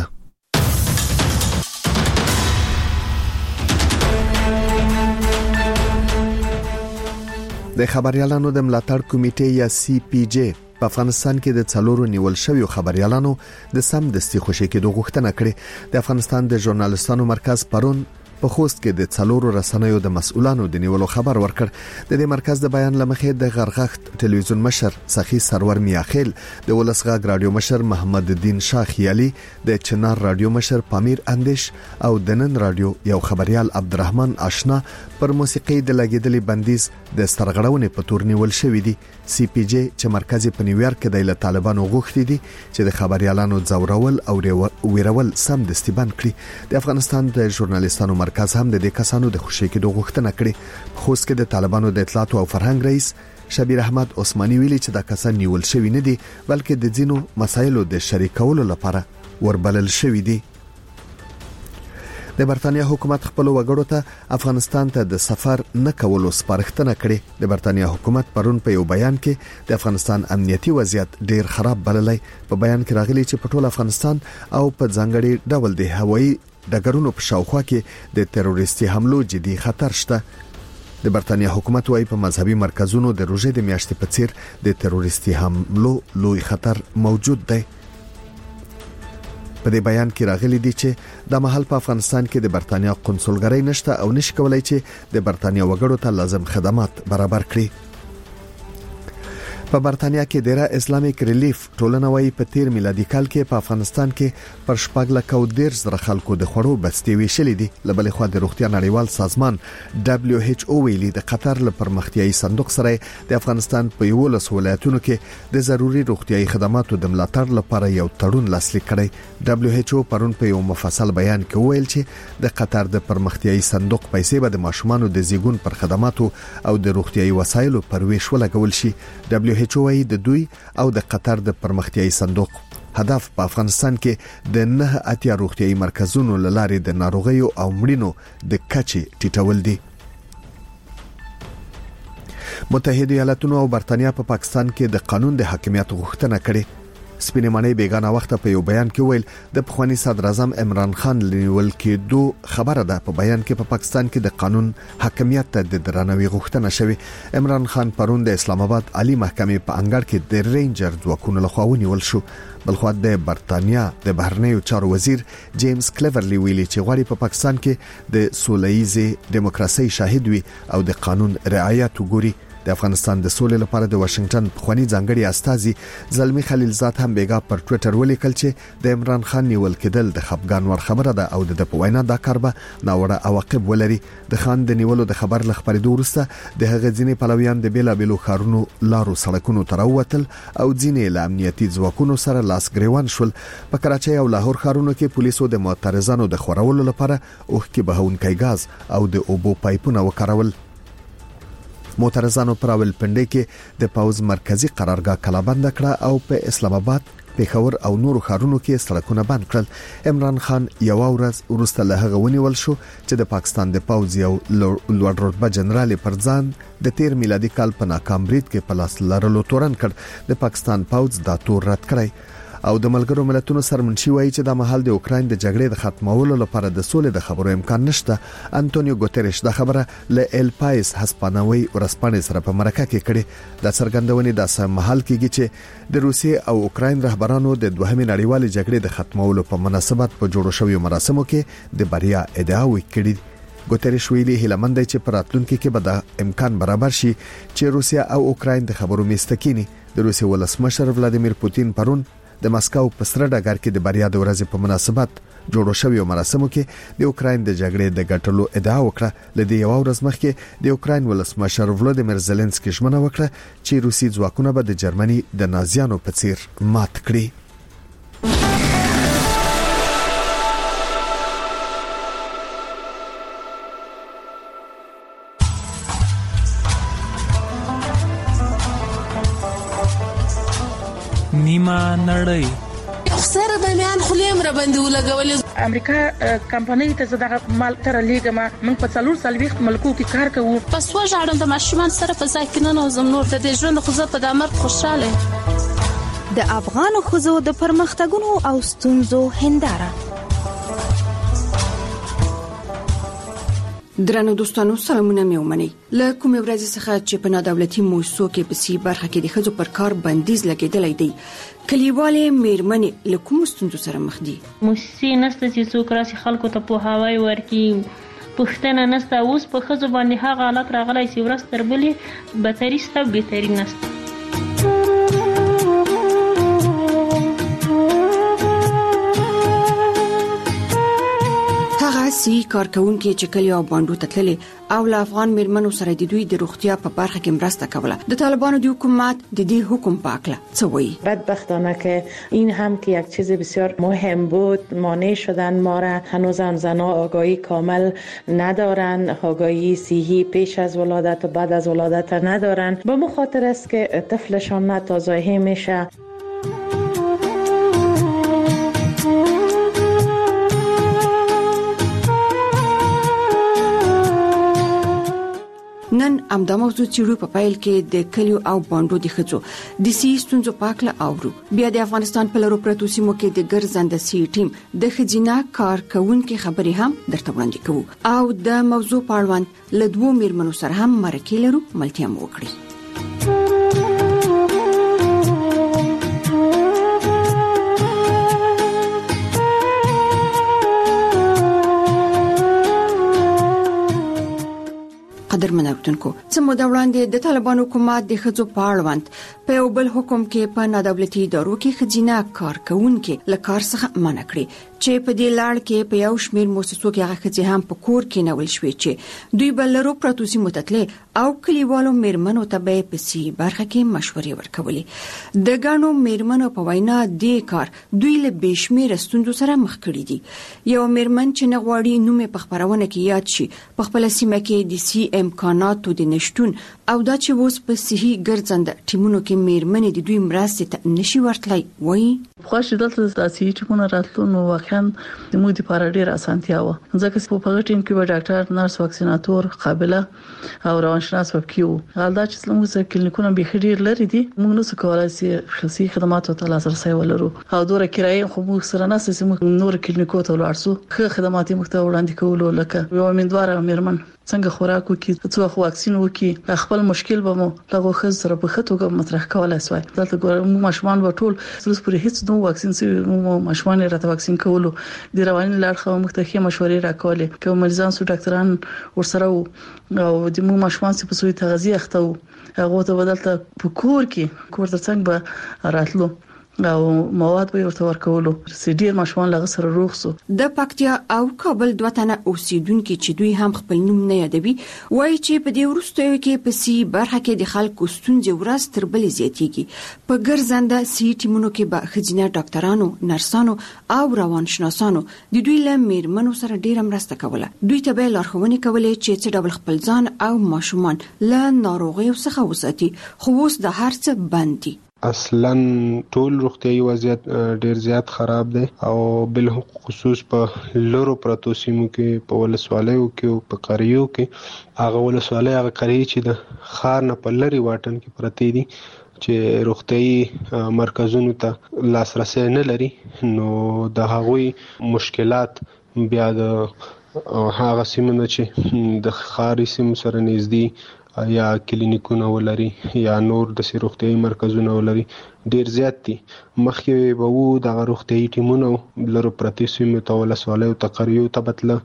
د خبريالانو د ملاتړ کمیټې یا CPJ په افغانستان کې د څلورو نیول شویو خبريالانو د سم دستي خوشي کېدو غوښتنه کړې. د افغانستان د ژورنالستانو مرکز پرون په خوست کې د څلورو رسنیو د مسؤلانو د نیولو خبر ورکړ. د دې مرکز د بیان لمخې د غرغښت ټلویزیون مشر سخی سرور میاخیل، د ولسغږ رادیو مشر محمد الدین شاه خیالي، د چنار رادیو مشر پامیر اندیش او د نن رادیو یو خبريال عبدالرحمن آشنا پر موسیقي د لګیدلې بندیز د سترغړونې په تور نیول شوې دي. CPJ چې مرکزي په نیویارک کې د طالبانو غوښتي دي چې د خبريالانو ځورول او ویرول سم دستي بند کړي. د افغانستان د ژورنالستانو مرکز هم د دې کسانو د خوشي کېدو غوښتنه کړې. خو څنګه د طالبانو د اطلاعات او فرهنګ رئیس شبیر احمد عثماني ویلي چې دا کسان نیول شوی نه دي بلکې د ځینو مسایلو د شریکولو لپاره وربلل شوی دي. د برتانیا حکومت خپل وګړو ته افغانستان ته د سفر نه کولو سپارښتنه کړې. د برتانیا حکومت پرون په یو بیان کې د افغانستان امنیتي وضعیت ډیر خراب بللی. په بیان کې راغلي چې په ټول افغانستان او په ځانګړي ډول د هوایي ډګرونو په شاوخوا کې د تروریستي حملو جدي خطر شته. د برتانیا حکومت وايي په مذهبي مرکزونو د روزې د میاشتې په څیر د تروریستي حملو لوی خطر موجود دی. په دې بیان کې راغلي دي چې د محل په افغانستان کې د برتانیا قونسلګرۍ نشته او نشي کولای چې د برتانیا وګړو ته لازم خدمات برابر کړي. په برتانیا کې ډیره اسلامیک ریلیف ټولنه وايي په 13 میلادي کال کې په افغانستان کې پر شپږ لک او 13 خلکو د خړو بستي ویشلې دي. لبل خو د روغتیا نړیوال سازمان WHO ویلي د قطر له پرمختیايي صندوق سره د افغانستان په 11 ولایتونو کې د ضروري روغتیايي خدماتو د ملاتړ لپاره یو تړون لاسلیک کړی. WHO پرون په یو مفصل بیان کې ویل چې د قطر د پرمختیايي صندوق پیسې به د ماشومانو د زیږون پر خدماتو او د روغتیايي وسایلو پر ویش ولګول شي. WHO وايي د دوی او د قطر د پرمختیايي صندوق هدف په افغانستان کې د 9 روغتیايي مرکزونو لارې د ناروغیو او مړینو د کچې ټیټول دي. متحده ایالاتونو او برتانیا په پاکستان کې د قانون د حاکمیت غوښتنه کړې. سپینې معنی بیگانه وخت په یو بیان کې ویل د پخوانی صدر اعظم عمران خان لنیول کې خبره ده. په بیان کې په پاکستان کې د قانون حاکمیت ته د درناوي غوښتنه شوې. عمران خان پرون د اسلام آباد عالی محکمې په انګړ کې د رینجر ځواکونو لخوا ونیول شو. بلخو د برتانیا د بهرنیو چارو وزیر جیمز کلیورلی ویلي چې غواړي په پاکستان کې د سولهییزې دیموکراسي شاهد وي او د قانون رعایت وګوري. د افغانستان د سولې لپاره د واشنگټن پخوانی ځانګړي استازي زلمی خلیلزاد هم بیګا پر ټوئیټر ولیکل چې د عمران خان نیول کېدل د خپګان ور خبره ده او د پوینا دا کار به ناوړه عواقب ولري. د خان د نیولو د خبر ل خبرېدو وروسته د هغه ځینې پلویان د بیلابلو خارونو لارو سړکونو تراوتل او ځینې له امنیتي ځواکونو سره لاس ګریوان شول. په کراچۍ او لاهور خارونو کې پولیسو د معترضانو د خورولو لپاره اوښکې بهونکي غاز او د اوبو پایپونه وکارول. معترضانو پر راولپنډي کې د پاوز مرکزی قرارګاه کلابند کړه او په اسلام آباد، پېښور او نورو ښارونو کې سړکونه بند کړل. عمران خان یو ورځ وروسته له هغه ونیول شو چې د پاکستان د پاوز یو لوړ رتبه جنرال پر ځان د 13 میلادي کال په ناکام برید کې پلاس لرلو تورن کړ. د پاکستان پاوز دا تور رد کړی او د ملګرو ملتونو سرمنشي وایي چې د مهال د اوکراین د جګړې د ختمولو لپاره د سولې د خبرو امکان نشته. انټونیو ګوتریش دا خبره له ال پایس هسپانوي ورسپانې سره په مرکه کې کړې. د څرګندونې د سمحال کېږي چې د روسیې او اوکراین رهبرانو د دوهمې نړیوالې جګړې د ختمولو په مناسبت په جوړو شویو مراسمو کې د بریا ادعا وکړي. ګوتریش ویلي هیلمند چې په راتلونکي کې به د امکان برابر شي چې روسیا او اوکراین د خبرو میستکینی. د روسیې ولسمشر ولادیمیر پوتین پرون د مسکو په سره ډګر کې د بریا د ورځې په مناسبت جوړو شویو مراسمو کې د اوکراین د جګړې د ګټلو ادعا وکړه. لدې یو ورځ مخکې د اوکراین ولسمشر ولادیمیر زيلنسکي ژمنه وکړه چې روسي ځواکونه به د جرمني د نازیانو په څیر مات کړي.
نیمه نړۍ
سره د میان خلیم را باندې ولګولې.
امریکا کمپنۍ ته زداغه مال تر لیګما موږ په 440 ملکو کې کار کوو.
پس وژاړم د ماشومان سره په ځای کې نه نوزم نور د ژوند خو زه په دامر خوشاله.
د افغان خوځو د پرمختګونو او ستونزو هنداره.
درنو دوستانو سلامونه مې ومني. له کومې ورځې څخه چې په نادولتي موسسو کې په سی برخه کې د ښځو پر کار بندیز لګیدلې دی، کلیوالې میرمنې له کوم ستونزو سره مخ دي؟
موسسې نشته چې څوک راسي خلکو ته پوهاوی ورکړي، پښتنه نشته. اوس په ښځو باندې هغه حالت راغلی چې ورځ تر بلې بدتري سته، بهتري نشته.
سی کارکونکو چې کلی او باندو تتللې او له افغان میرمنو سره د دوی د روغتیا په برخه کې مرسته کوله. د طالبانو د حکومت د دې حکم په اړه څه وایي؟
بدبختانه که این هم که یک چیز بسیار مهم بود مانع شدن ما را. هنوزم زنها آگاهی کامل ندارن، آگاهی صحی پیش از ولادت و بعد از ولادت ندارن. به مخاطر است که طفلشان ناتازایی میشه.
نن امدا موضوع چیرو په پایل کې د کلیو او باندو د خځو د سی ستونزو پاکله اورو. بیا د افغانستان په لورو پروتو سیمو کې د ګرځنده سی ټیم د خزینه کارکونکو خبري هم درته وړاندې کوو او د موضوع په اړوند له دوه میرمنو سره هم مرکه لرو ملتیا مو وکړي. قدر منوتونکو څه موده وړاندې د طالبانو حکومت د ښځو په اړوند په یو بل حکم کې په نادولتي ادارو کې ښځینه کارکونکو له کار څخه منع کړي چې په دې لړ کې په یو شمېر مؤسسو کې هغه ښځې هم په کور کې نول شوې چې دوی بل لرو پروتوسي متتلې او کلیوالو میرمنو ته به په سی برخه کې مشورې ورکولې. د ګانو میرمنو په وینا دې کار دوی له بشمیر ستوندو سره مخ کړي دي. یو میرمن چې نغواړي نوم په خبرونه کې یاد شي په خپل سیمه کې د سی امکاناتو د نشټون او دا چې اوس په صحي ګرځنده ټیمونو کې میرمنې د دوی مرستې ته نشي ورتلای وایي.
خوښ دلته د صحي ټیمونو راتلو نو واقعا د موږ لپاره ډیر اسانتیا و، ځکه چې په هغه ټیم کې به ډاکټر، نرس، واکسیناتور، قابله او روانشناس وکیو. غلدا چې موږ کلینیکونه به ډیر لري دي، موږ نو څه کولای شي خصوصي خدماتو ته لاسرسي ولرو او دوره کرایه خو موږ سره نه سې موږ نور کلینیکو ته ورسو خو خدمات موږ ته وړاندې کولو لکه یو امیندواره میرمن څنګه خوراک وکي، څو واکسین وکي، خپل مشکل به مو لغه خز سره په خطوګه مطرح کولای شوی. دلته ګورم ماشومان به ټول سلس پرې هیڅ نو واکسین سي مو ماشومان راته واکسین کولو د رواني لارښوونې مختلفه مشورې راکولې کوم مریضان سو ډاکټران ورسره او د مو ماشومان سي په سوي تغذیه اخته هغه ته بدلته په کور کې کور ترڅنګ به راتلو او مواد به ورته ورکولو ډیر ماشومان لغه سره روغ سو.
د پکتیا او کابل دوه تنه اوسیدونکو چې دوی هم خپل نوم نه یادوي وایي چې په دې وروستیو کې په سی برخه کې د خلکو ستونزې ورځ تر بلې زیاتېږي. په ګرځنده سی ټیمونو کې به ښځینه ډاکټرانو، نرسانو او روانشناسانو د دوی له میرمنو سره ډیره مرسته کوله. دوی ته به لارښوونې کولې چې څه ډول خپل ځان او ماشومان له ناروغیو څخه وساتي، خو اوس د هر څه بند دي.
اصلا ټول روغتيایي وضعیت ډیر زیات خراب دی او بل خصوص په لورو پروتو سیمو کې په ولسوالیو کې او په قریو کې هغه ولسوالۍ هغه قریه چې د خار نه په لری واټن کې پرتی دي چې روغتيایي مرکزونو ته لاسرسي نه لري نو د هغوی مشکلات بیا د هغه سیمه چې د خاري سیمو سره نږدې یا کلینیکونه ولري یا نور د روغتيایي مرکزونه ولري ډیر زیات دي. مخکې به وو د روغتيایي ټیمونو لرو پرتی سیمه ته ولسوالۍ او تقریو ته بتله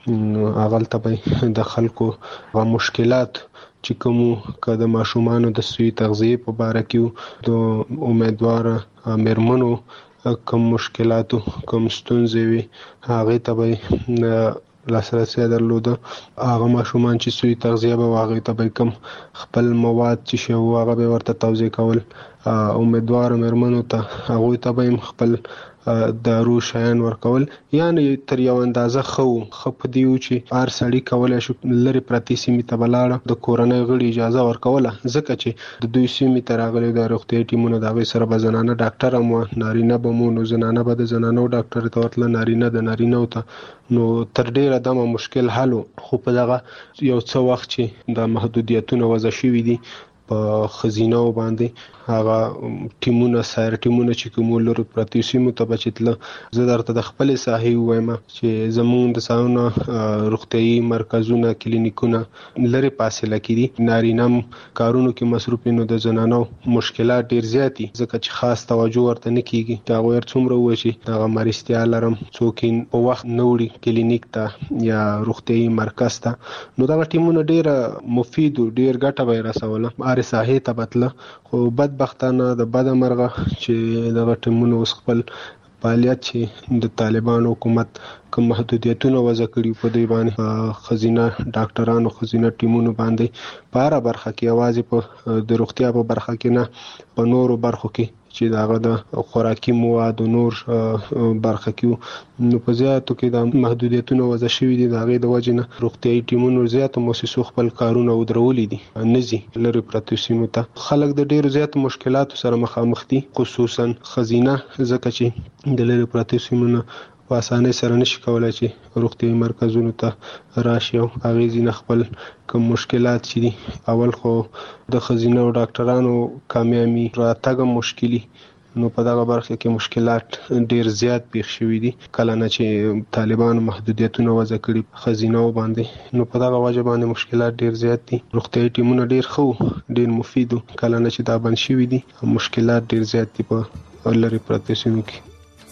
اغل ته د خلکو غو مشکلات چې کوم کده ماشومان د صحي تغذیه په اړه کې د امیدوار مرمنو کوم مشکلات کوم ستونزې وي هغه ته لاسرسي درلوده. هغه ماشومان چې صحي تغذیه به واغې ته به کوم خپل مواد چې شو هغه به ورته توزیع کول امیدوار مرمنو ته هغه ته به خپل دارو شایان ورکول یعنی تر یو اندازه خو دیو چې هر سړی کولای شو لری پرتی سیمه ته بلاړه د کورونای غړي اجازه ورکوله ځکه چې د دوی سیمه ته راغلي د روغتي ټیمونو د غي سره بزنانه ډاکټر مو نارینه به مو نو زنانه به د زنانو ډاکټر ته ورتل نارینه د نارینه ته نو تر ډیره دمه مشکل حل خو په دغه یو څو وخت چې د محدودیتونو وضع شوې دي په خزینه باندې هغه ټیمونه سایر ټیمونه چې کوم لرو پرتی سیمو ته بچتله زه درته د خپل ساحي وایم چې زمونږ د ساونه روغتيایي مرکزونه کلینیکونه لری فاصله کې دي نارینم کارونو کې مصروف نو د زنانو مشکلات ډیر زیاتی ځکه چې خاص توجه ورته نه کیږي دا غوړ څومره وشي دا مریضتیا لرم څوکین په وخت نوړي کلینیک ته یا روغتيایي مرکز ته نو دا ټیمونه ډیر مفید ډیر ګټه به رسوله ساحه ته بتله خو بدبختانه د بد مرغه چې د ټیمونو وس خپل فعالیت چې د طالبان حکومت کوم محدودیتونه وضع کړي په دی باندې خزینه ډاکټرانو خزینه ټیمونو باندې په اړه برخه کې आवाज په د روغتیا په برخه کې نه په نورو برخو کې چې داغه د خوراکي مواد او نور برخه کې نو په زیاتو کې د محدودیتونو وضع شوی دي داغه د وجنه روغتيایي ټیمونو زیات مؤسسو خپل کارونه ودرولې دي نزي لری پرتی سیمو ته خلک د ډیرو زیات مشکلاتو سره مخامخ دي خصوصا خزینه ځکه چې د لری پرتی سیمو په اسانه سره نشي کولای چې روغتيایي مرکزونو ته راشي او هغه ځینې خپل کوم مشکلات چې دي اول خو د خزینه او ډاکټرانو کامیابی راتګ مشکلی نو په دغه برخه کې مشکلات ډیر زیات پیښ شوي دي کله نه چې طالبان محدودیتونه وضع کړي خزینه باندې نو په دغه وجه باندې مشکلات ډیر زیات دي روغتيایي ټیمونه ډیر خو ډیر مفید کله نه چې دا بند شوي دي مشکلات ډیر زیات دي په لری پرتی سیمو کې.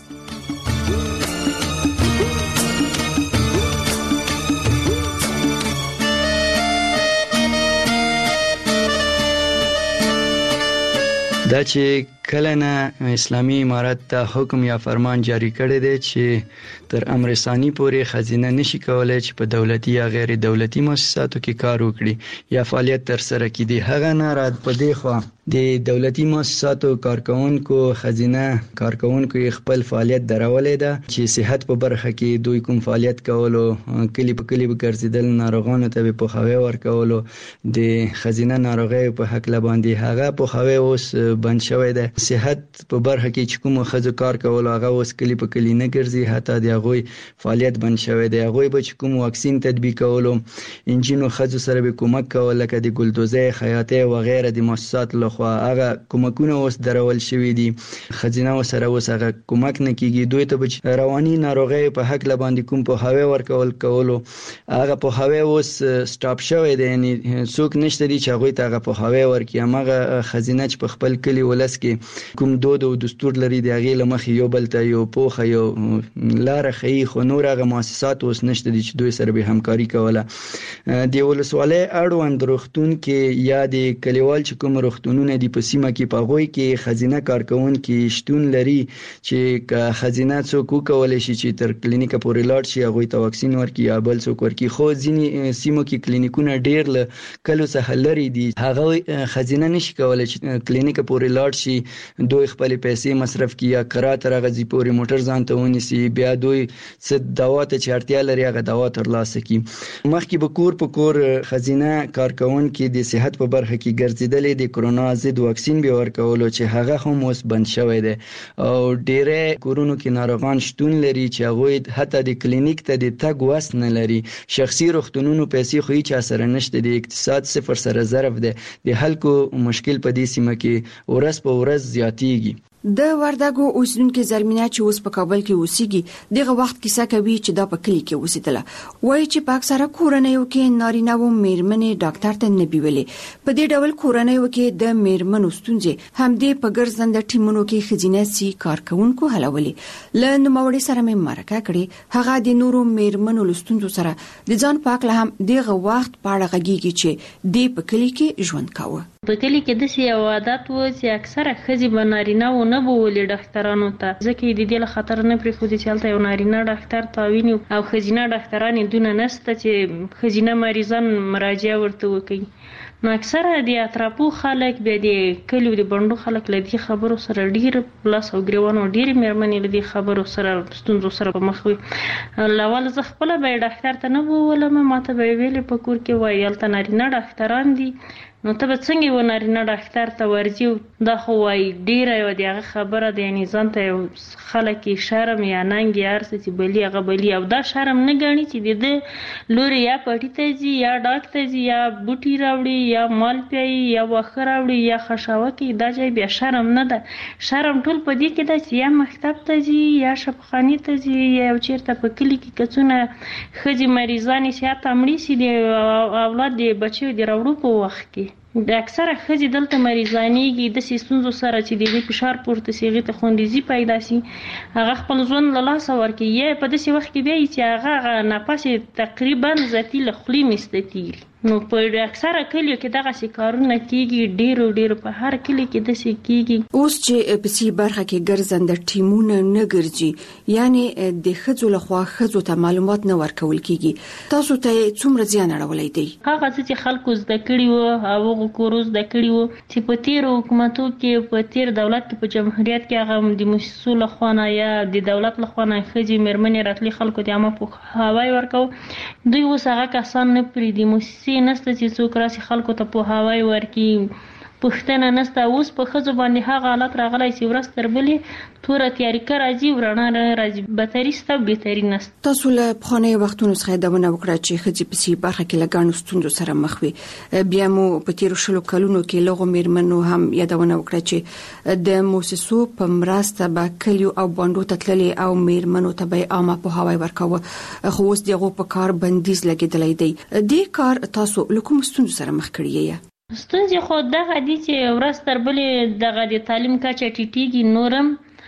دا چې کله نه اسلامي امارت ته حکم یا فرمان جاری کړی دی چې تر امر ثانی پورې خزینه نشي کولای چې په دولتي یا غیر دولتي مؤسساتو کې کار وکړي یا فعالیت تر سره کړي هغه نه رات پدې خو د دولتي مؤسساتو کارکونکو خزینه کارکونکو خپل فعالیت درولې ده چې صحت په برخه کې دوی کوم فعالیت کولو کلی په کلی ګرځیدل ناروغانو ته په خوي ورکولو د خزینه ناروغي په حق لباندې هغه په خوي اوس بند شوی ده صحت په برخه کې چې کوم خزو کار کول هغه اوس کلی په کلی نه ګرځي حتی د هغه فعالیت بند شوی دی هغه به کوم واکسین تطبیق کولو انجینو خزو سره به کومک کول لکه د ګلدوزه خیاطه و غیره د مؤسسات لخوا هغه کومکونه اوس درول شوی دي خزینه سره اوس هغه کومک نه کیږي دوی ته رواني ناروغي په حق لباندې کوم په هوا ورکول کولو هغه په هوا اوس سټاپ شوی دی یعنی څوک نشته دي چې هغه ته هغه په هوا ورکي هغه خزینه چې په خپل کلی ولس کې کوم دود او دستور لري دی هغه لمخ یو بل ته یو پوخه یو لار خي خو نور هغه مؤسسات اوس نشته دي چې دوی سره به همکاري کوله دی ولسواله اړوند روغتون کې یا د کلیوال چې کوم روغتونونه دی په سیمه کې پاغوي کې خزینه کارکون کې شتون لري چې خزینه څوک کولای شي چې تر کلینیک پورې لاړ شي هغه ته واکسین ورکړي یا بل څوک ورکړي خو ځینی سیمو کې کلینیکونه ډیر له کلو څخه لري دي هغه خزینه نشي کولای چې کلینیک پورې لاړ شي دوی خپل پیسې مصرف کړي یا قرات راغزي پورې موټر ځان ته ونیسي بیا دوی څه دوا ته چارتیا لري هغه دوا ترلاسه کړي مخکې به کور په کور خزینه کارکون کې د صحت په برخه کې ګرځیدلې د کرونا ضد واکسین به ورکولو چې هغه هم اوس بند شوی دی او ډېر کورونو کې ناروغان شتون لري چې هغه حتی د کلینیک ته د تګ وس نه لري. شخصي روغتونونو پیسې خو هیڅ سره نشته، د اقتصاد صفر سره ضرب دی. د خلکو مشکل په دې سیمه کې ورځ په ورځ زیاتیږي.
د وردګو اوسیدونکو زرمینه چې اوس په کابل کې اوسېږي دغه وخت کیسه کوي چې دا په کلی کې اوسېدله. وایي چې په اکثره کورنیو کې نارینه او میرمنې ډاکټر ته نه بیولې. په دې ډول کورنیو کې د میرمنو ستونزې همدې په ګرځنده ټیمونو کې خزینه سي کارکونکو حلولې. له نوموړي سره مې مرکه کړې، هغه د نورو میرمنو لستونزو سره د ځان پاک له هم دغه وخت پاړه غږیږي چې د په کلی کې ژوند کاوه.
په کلی کې د سی عادت و چې اکثره خزي بنارینه و نه بولې ډاکټرانو ته، ځکه د دې له خطر نه پرې خو دي چې هلته یو نارینه ډاکټر تعوین او خزینه ډاکټران دونه نشته چې خزینه مریضان مراجعه ورته وکړي. نو اکثره د اطرافو خلک بیا د کلیو د بندو خلک له دې خبرو سره ډیر پلاس او ګریوان او ډیر مېرمنې له دې خبرو سره ستونزو سره په مخ وي. لاول زه خپل به ډاکټر ته نه بولم، ماته به ویلې په کور کې وایي هلته نارینه ډاکټران دي، نو ته به څنګه و نارینه ډاکټر ته ورځي؟ دا خو وایي ډیره یو دغه خبره ده، یعنی ځان ته یو خلک شرم یا ننګ یا ارڅ چې بلی هغه بلی، او دا شرم نه ګڼي چې د لوري یا پټی ته ځي یا ډاکټر ته ځي یا بوټي راوړي یا مال پیي یا واخه راوړي یا خشاوه کوي، دا ځای بیا شرم نه ده. شرم ټول په دې کې ده چې یا مکتب ته ځي یا شفاخانې ته ځي یا چیرته په کلی کې کڅونه ښځې مریضانې چې حتی مړې شي د اولاد د بچیو د راوړو په وخت کې. د اکثره ښځې دلته مریضانېږي د ستونزو سره چې د هغې فشار پورته شي، هغې ته خوندیزي پیدا شي، هغه خپل ژوند له لاسه ورکوي، یا په داسې وخت کې بیا چې هغه نفس تقریبا ذاتي له خولې میسته تېري. نو په اکثره کلیو کې دغسې کارونه کېږي، ډېرو په هر کلي کې داسې کېږي.
اوس چې په سي برخه کې ګرځنده ټیمونه نه ګرځي، یعنی د ښځو لخوا ښځو ته معلومات نه ورکول کېږي، تاسو ته څومره زیان اړولی دی؟
هغه څه چې خلکو زده کړي وو او هغو کورو زده کړي وو چې په تېرو حکومتو کې په تېر دولت کې په جمهوریت کې هغه د موسسو لخوا نه یا د دولت لخوا نه ښځې مېرمنې راتلې خلکو ته عامه پوهاوی ورکوه. دوی اوس هغه کسان نه پرېږدي، موسسې نشته چې څوک راسي خلکو ته پوهاوی ورکړي، پوښتنه نشته. اوس په ښځو باندې هغه حالت راغلی چې ورځ تر بلې توره تیاریکه راځي او رڼا راځي، بدتري شته او بهتري نشته.
تاسو له پخوانیو وختونو څخه یادونه وکړه چې ښځې په سي برخه کې له ګڼو ستونزو سره مخ وي. بیا مو په تېرو 20 کلونو کې له هغو مېرمنو هم یادونه وکړه چې د موسسو په مرسته به کلیو او بانډو ته تللې او مېرمنو ته به عامه پوهاوی ورکاوه، خو اوس د هغو په کار بندیز لګېدلی دی. دې کار تاسو له کومو ستونزو سره مخ کړی یې؟
ستونزې خو دغه دي چې ورځ تر بلې دغه د تعلیم کچه ټیټېږي نورم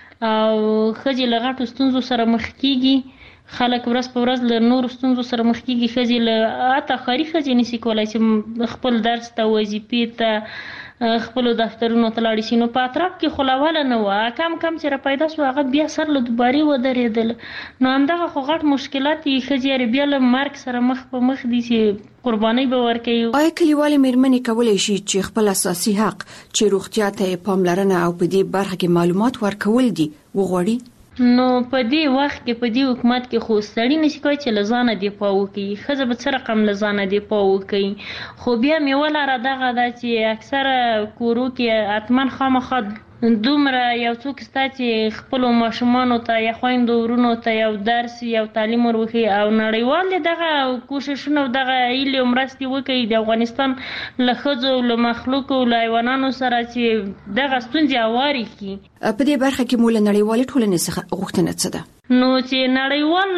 او ښځې له غټو ستونزو سره مخ کېږي، خلک ورځ په ورځ له نورو ستونزو سره مخ کېږي. ښځې له حتی ښاري ښځې نشي کولی چې خپل درس ته، وظیفې ته، خپلو دفترونو ته لاړې شي. نو په اطراف کې خو له نه وه، کم چې را پیدا شو هغه بیا سر له دوبارې ودرېدل. نو همدغه خو غټ مشکلات دي، ښځې بیا له مرګ سره مخ په مخ دي چې قرباني به ورکوي.
آیا کلیوالې مېرمنې کولی شي چې خپل اساسي حق چې روغتیا ته پاملرنه او په دې برخه کې معلومات ورکول دي وغواړي؟
نو په دې وخت کې په دې حکومت کې خو سړی نشي کولی چې له ځانه دفاع وکړي، ښځه به څه رقم له ځانه دفاع وکړي. خو بیا مې ولاره دغه ده چې اکثره کورو کې حتما خامخا دومره یو څوک شته چې خپلو ماشومانو ته یا خویندو ورونو ته یو درس یو تعلیم ورښيي، او نړیوال دغه کوششونه او دغه هیلې او مرستې وکړي د افغانستان له ښځو له مخلوقو له حیوانانو سره چې دغه ستونزې هوارې کړي.
په دې برخه کې مو له نړیوالې ټولنې څخه غوښتنه څه ده؟
نو چې نړیوال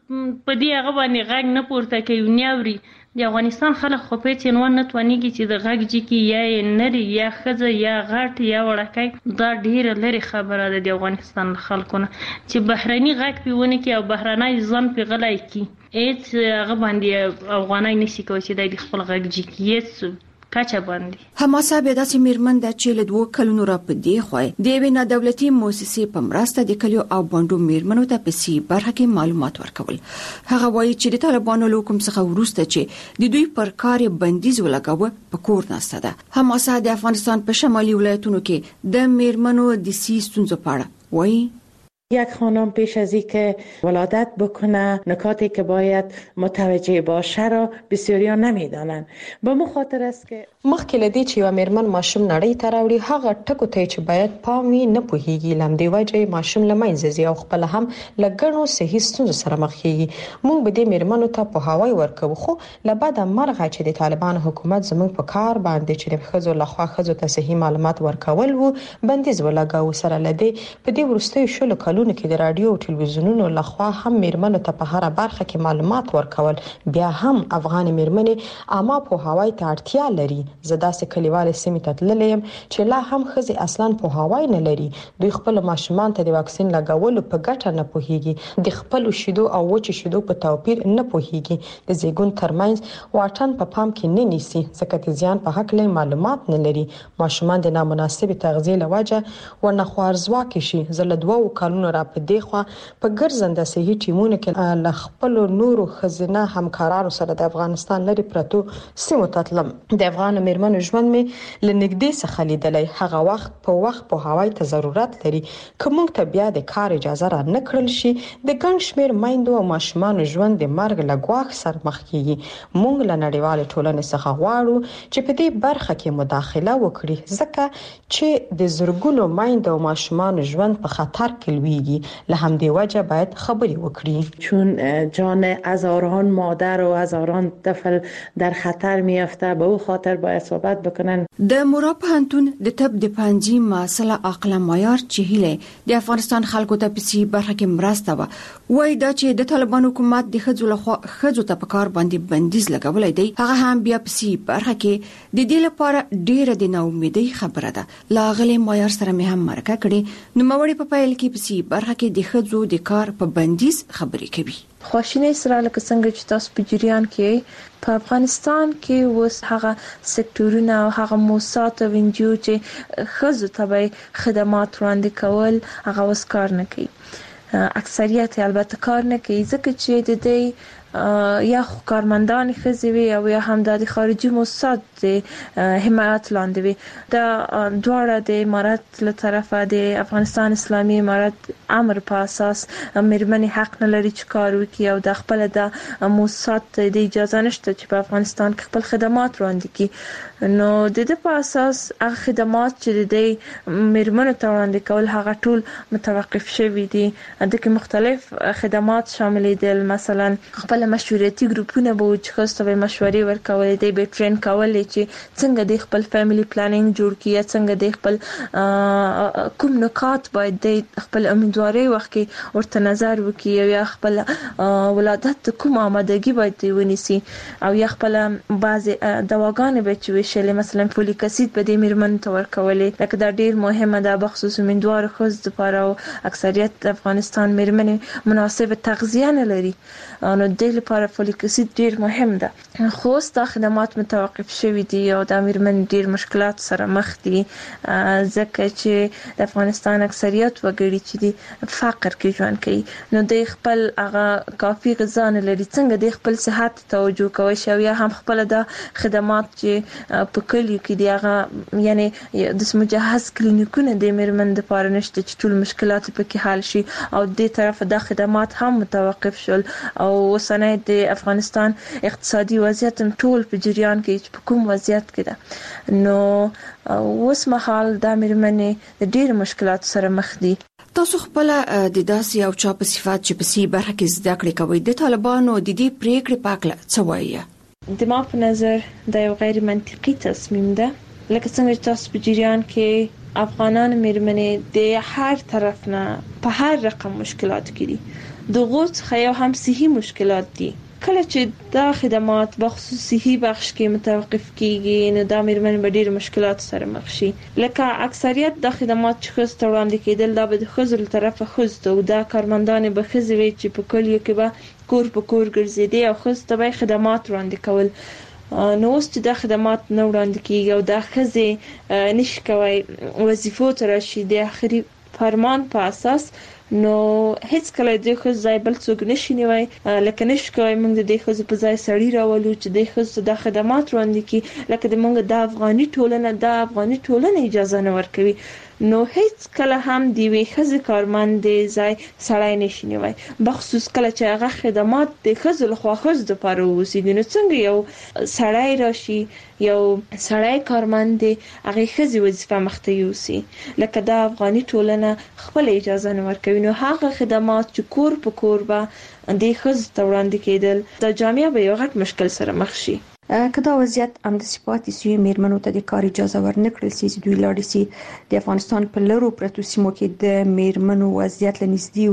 په دې هغه باندې غږ نه پورته کوي، نه اوري. د افغانستان خلک خو په هېڅ عنوان نه توانېږي چې د غږ جګي یا یې نري یا ښځه یا غټ یا وړکی، دا ډېره لرې خبره ده د افغانستان له خلکو نه چې بهرني غږ پې ونه کړي او بهرنی ځان پې غلی کړي. هېڅ هغه باندې افغانی نشي کولی چې دی د خپل غږ جګ کړي، هېڅ کچه باندې.
حماسه بیا داسې مېرمن ده چې له 2 کلونو را په دې خوا د یوې نادولتي مؤسسې په مرسته د کلیو او بانډو مېرمنو ته په سي برخه کې معلومات ورکول. هغه وایي چې د طالبانو له حکم څخه وروسته چې د دوی پر کار بندیز ولګاوه په کور ناسته ده. حماسه د افغانستان په شمالي ولایتونو کې د مېرمنو د سي ستونزو په اړه وایي.
یک خانم پیش از اینکه ولادت بکنه نکاتی که باید متوجه باشه را بسیاریان نمیدانند. به مخاطر است که
مخکې لدی چې یو مېرمن ماشوم نړۍ ته راوړي هغه ټکو ته چې باید پام وي نه پوهیږي، لمدې وجه ماشوم له منځه ځي او خپل هم له ګڼو صحي ستونزو سره مخ کیږي. موږ به دې مېرمنو ته پوهاوی ورکوو، خو له بده مرغه چې د طالبان حکومت زموږ په کار باندې چې د ښځو لخوا ښځو ته صحي معلومات ورکول وو بندیز ولګاوه. سره لدی په دې وروستیو شلو کلونو کې د رادیو او ټلویزیونونو لخوا هم مېرمنو ته په هر برخه کې معلومات ورکول. بیا هم افغان مېرمنې عامه پوهاوی ته اړتیا لري. زه داسې کلیوالې سیمې ته تللې یم چې لا هم ښځې اصلا پوهاوی نه لري. دوی خپل ماشومان ته د واکسین لګولو په ګټه نه پوهیږي، د خپل شیدو او وچ شیدو په توپیر نه پوهیږي، د زیږون ترمنځ واټن په پام کې نه نیسي ځکه د زیان په حق له معلومات نه لري. ماشومان د نامناسب تغذیه لوجه ورنه خوارزواکې شي. زه له 2 کلونو را په دې خوا په ګرځنده صحي ټیمونو کې له خپل نورو ښځینه همکارانو سره د افغانستان لري پرتو سیمو ته تلم. د افغان مېرمنو ژوند مې لنګدې څخه لیدلی. هغه وخت په وخت پوهاوی ته ضرورت لري. که موږ ته بیا د کار اجازه را نه کړل شي د ګڼ شمېر میندو او ماشومانو ژوند د مرګ له ګواښ سره مخ کیږي. موږ له نړیوال ټولنې څخه غواړو چې په دې برخه کې مداخله وکړي ځکه چې د زرګونو میندو او ماشومانو ژوند په خطر کې لویږي. له همدې وجه باید خبرې وکړي.
چون جان هزاران مادر و هزاران طفل در خطر میافته، به او خاطر باید صحبت بکنن.
د مورا پوهنتون د طب د پنځي مسله عقل معیار چې هله د افغانستان خلکو ته په سی برخه کې مرسته و وای دا چې د طالبان حکومت د ښځو لخوا ښځو ته په کار باندې بندیز لګولای دی هغه هم بیا په سی برخه کې د دې لپاره ډیره د ناامیدۍ خبره ده. لاغله معیار سره مې هم مرکه کړې نو موري په پایل کې په سی برخه کې د ښځو د کار په بندیز خبرې کوي.
خواشینی سره لکه څنګه چې تاسو په جریان کې په افغانستان کې وس هغه سکتورونه او هغه موسسات او انجیو چې ښځو ته خدمات وړاندې کول هغه وس کار نه کوي. اکثریت البته کار نه کوي ځکه چې د دې یا کارمندان ښځې وي او یا هم د خارجي موسسات د حمایت لاندې وي. دا دواړه د امارات له طرفه د افغانستان اسلامي امارات امر په اساس مېرمنې حق نه لري چې کار وکړي او د خپل د موسسات د اجازه نشته چې په افغانستان کې خپل خدمات وړاندې کړي. نو د دې په اساس هغه خدمات چې د مېرمنو ته وړاندې کول هغه ټول متوقف شوي دي. د کې مختلف خدمات شامل دي، مثلا خپل مشورتي ګروپونه به چې خاصه به مشورې ورکولې دي، به ټرین کولې چې څنګه د خپل فیملی پلانینګ جوړ کړي، څنګه د خپل کوم نکات باید د خپل امیدواري وخت کې ورته نظر وکړي او یا خپل ولادت کوم آمادګي باید ونیسي او یا خپل بعض دواګانې به چې وشلې مثلا فولیک اسید به د میرمن ته ورکولې. لکه دا ډیر مهمه ده بخصوص امیدوار ښځو لپاره او اکثریت د افغانستان میرمنې مناسب تغذیه نه لري. نو د لپاره فولیک اسید ډیر مهم ده. خو ستا خدمات متوقف شوي دي او د میرمن ډیر مشکلات سره مخ دي ځکه چې د افغانستان اکثریت وګړي چې دي فقر کې ژوند کوي. نو د خپل هغه کافي غذا نه لري. څنګه د خپل صحت توجه کوي او یا هم خپل د خدمات چې په کلیو کې دی هغه یعنی د مجهز کلینیکونه د میرمن لپاره نشته چې ټول مشکلات پکې حل شي او د طرف د خدمات هم متوقف شول. او وسنه د افغانستان اقتصادي وضعیت ټول په جریان کې چې په کوم وضعیت کې ده. نو اوس مهال د میرمنې د ډېر مشکلات سره مخ دي.
تاسو خپل د داسې او چا په صفات چې په سی برخه کې زده کړې کوي د طالبانو د دې پریکړې پاکله څه وایي؟
د ما په نظر دا یو غیر منطقي تصمیم ده. لکه څنګه چې تاسو په جریان کې افغانان میرمنې د هر طرف نه په هر رقم مشکلات کې دي. د غوڅ خیا هم صحي مشکلات دي. کله چې دا خدمات بخصوص صحي بخش کې متوقف کیږي نو دا میرمن به ډېر مشکلات سره مخ شي. لکه اکثریت د خدمات چې خص ته وړاندې کېدل دا به د خزر طرفه خص ته دا کارمندان به خزوي چې په کلیو کې به کور په کور ګرځېدي او خص ته به خدمات وړاندې کول. نو اوس چې دا خدمات نه وړاندې کیږي او دا خزې نشي کوي وظیفو ته راشي د اخري فرمان په اساس نو هیڅ کله د خو ځای بل څوک نشي نیوي لکه نشي کوي موږ د خو په ځای سړی راولو چې د خو د خدمات وړاندې کی لکه د موږ د افغاني ټولنه اجازه نه ورکوي نو هیڅ کله هم دی وی خزه کارمند ځای سړی نشي نیوي بخصوص کله چې هغه خدمات د خزه لخوا خز د پاره وسیږي نو څنګه یو سړی راشي یو سړی کارمند هغه خزه وظیفه مخته یوسي لکه د افغاني ټولنه خپل اجازه نه ورکوي نو هغه خدمات چې کور په کور به د خزه توړاندې کېدل د جامعه به یو غټ مشکل سره مخ شي
کدا وضعیت هم د سپاتې سوی میرمنو ته د کار اجازه ورنکړل چې دوی لاړ شي د افغانستان په لرو پرتو سیمو کې د میرمنو وضعیت لنږدې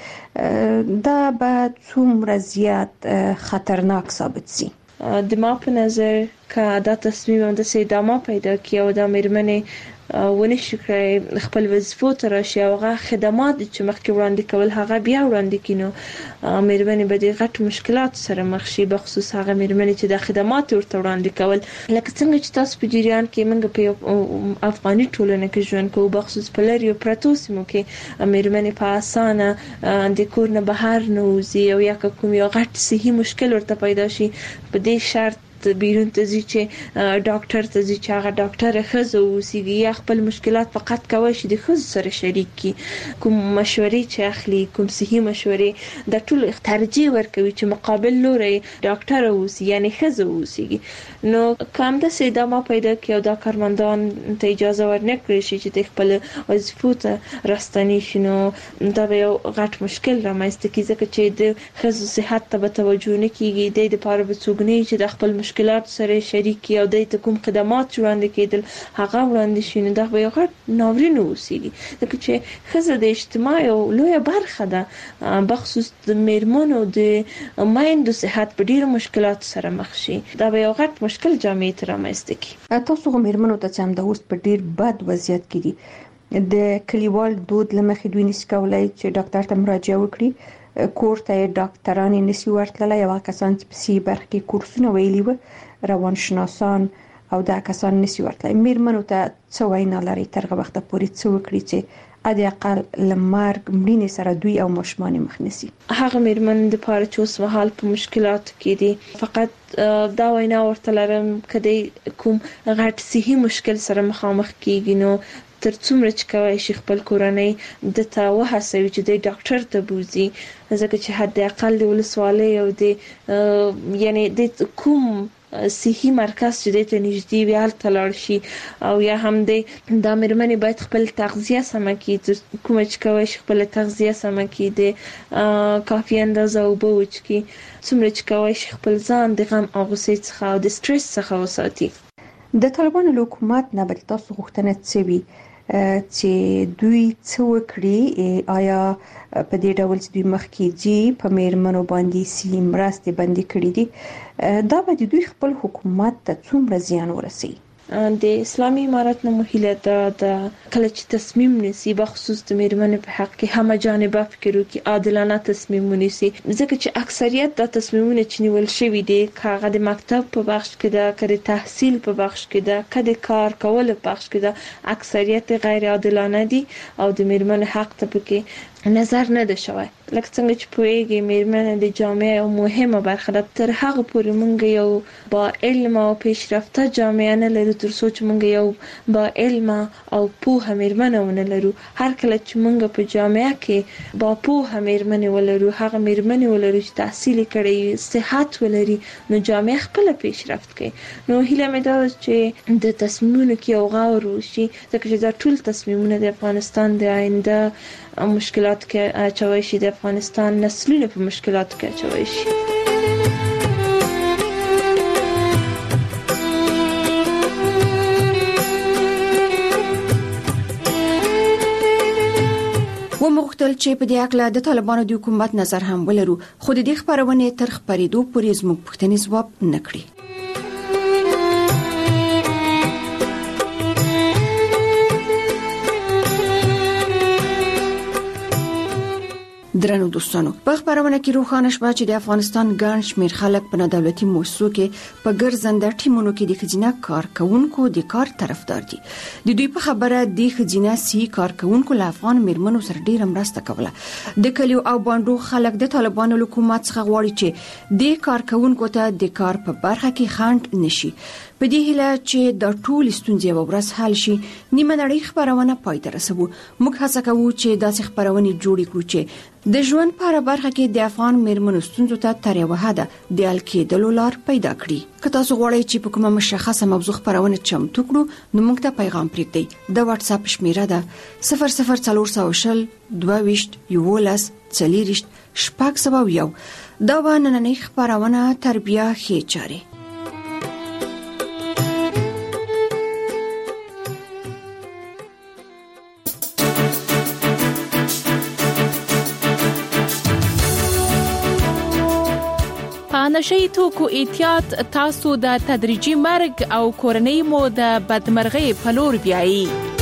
وګوري دا به څومره زیات خطرناک ثابت شي
د ما په نظر که دا تصمیم هم د سیدامه پیدا کی او د میرمنې ونشي کړی خپل وظیفو ته راشي او هغه خدمات چې مخکې وړاندې کول هغه بیا وړاندې کینو میرمنې به د غټ مشکلات سره مخ شي بخصوص هغه میرمنې چې د خدمات ورته وړاندې کول لکه څنګه چې تاسو په جریان کې موږ په افغاني ټولنه کې ژوند کوو بخصوص په لري پرتو سیمو کې میرمنې په اسانه د کور نه بهر نه وځي او یا کوم یو غټ صحي مشکل ورته پیدا شي په دې شرط بیرون ته ځي چې ډاکټر ته ځي چې هغه ډاکټر خزه وسیږي یا خپل مشکلات فقط کوي چې د خزه سره شریک کی کوم مشورې چې اخلي کوم صحي مشورې د ټول ترجیح ورکوي چې مقابل لوري ډاکټر وسی یعنی خزه وسیږي نو کوم د سیدامه پیدا کیو دا کارمندان ته اجازه ورنکړي شي چې خپل وظیفو ته راستنی شنو دا به یو غټ مشکل رامنځته کیږي چې د خزه صحت ته توجه نه کیږي د لپاره به څوګنی چې د خپل مشکلات سره شریک یا د کوم خدمات وړاندې کېدل هغه وړاندې شي نو دا به یو غټ ناورین وسیږي ځکه چې خزه د اجتماع یو لویه برخه ده بخصوص د میرمنو د مایندو صحت په ډیرو مشکلات سره مخ شي دا به یو غټ مشکل جامعې ته رامنځته کړي
تاسو میرمنو ته هم د اوس په ډیر بد وضعیت کې دي د کلیوال دود لمخې دوی نس کولای چې ډاکټر ته مراجعه وکړي کور ته ډاکټران نسی ورتللی او کسان چې په سی برخه کې کورسونه ویلي و روانشناسان او دا کسان نسی ورتللی میرمنو ته څه وینا لري ترغه وخت پورې څه وکړي چې ادي اقل لمرګ مړینې سره دوی او ماشومان مخ نسی
هغه میرمن د پاره چې اوس مهال په مشکلات کې دي فقط دا وینا ورته لرم کدی کوم غټ صحي مشکل سره مخامخ کیږي نو تر څومره چې کوي شي خپل کورنۍ د تا وهڅوي چې د ډاکټر ته بوزي ځکه چې حد اقل د ولسوالۍ او د یعنی د کوم صحي مرکز چې د نږدې وي هلته لاړ شي او یا هم د میرمنې باید خپل تغذیه سم کړي کوم چې کوي شي خپل تغذیه سم کړي د کافي اندازه اوبه وڅښي څومره چې کوي شي خپل ځان د غم او غوسې څخه او د سټرس څخه وساتي
د طالبانو حکومت نه بل تاسو غوښتنه څه وي چې دوی څه وکړي آیا په دې ډول چې دوی مخکې دي په میرمنو باندې سي مرستې باندې کړې دي دا به دوی خپل حکومت ته څومره زیان ورسي
د اسلامي امارت نه مهله د کله چې تصمیم نیسي بخصوص د میرمنو په حق کې هم جانبه فکر وکړي عادلانه تصمیم ونیسي ځکه چې اکثریت د تصمیمونو چې نیول شوی دي کاغه د مکتب په بخش کې د کړي تحصیل په بخش کې د کړي کار کول په بخش کې د اکثریت غیر عادلانه دي او د میرمنو حق ته پکې نظر نه ده شوی لکه څنګه چې پوهیږي میرمنه د جامعه یو مهمه برخه ده تر هغه پورې مونږ یو با علم او پیشرفته جامعه نه لرو تر څو چې مونږ یو با علم او پوهه میرمنه ونه لرو هر کله چې مونږ په جامعه کې با پوهه میرمنه ولرو هغه میرمنه ولرو چې تحصیل کړي صحت ولري نو جامعه خپل پیشرفت کوي نو هیله مې ده چې د تصمیمونو کې یو غور وشي ځکه چې دا ټول تصمیمونه د افغانستان د آینده مشکلات کې اچوي شي د افغانستان نسلونه په مشکلات کې اچوي شي
ومغتل چې په دې اړه د طالبانو د حکومت نظر هم ولرو خو د دې خبرونه تر خبرېدو پورې زموږ پوښتنې ځواب نکړي درنو دوستانو په خبرونه کې روښانه شوه چې د افغانستان ګڼ شمېر خلک په دولتي مؤسسو کې په ګرځنده ټیمونو کې د خزینه کارکونکو د کار طرفدار دي. د دوی په خبره د خزینه سي کارکونکو له افغان میرمنو سره ډیره مرسته کوله. د کلیو او باندو خلک د طالبانو حکومت څخه غواړي چې د کارکونکو ته د کار په برخه کې خنډ نشي. په دې هیله چې د ټول ستونزې یو ورځ حل شي، نیمه نړۍ خبرونه پای ته رسوو. موږ هڅه کوو چې داسې خبرونه جوړې کړو چې د ژوند په اړه برخه کې د افغان میرمنو ستونزو ته تر یوه حده د حل کېدلو لار پیدا کړي. که تاسو غواړئ چې په کومه مشخصه موضوع خبرونه چمتو کړو نو موږ ته پیغام پرېږدئ. د واتس اپ شمیره ده 00420 22 11 40 601. دا و نننۍ خبرونه تربیه ښې چارې.
نشئی توکو احتیاط تاسو د تدریجي مرګ او کورنۍ مو د بدمرغۍ په لور بیایي.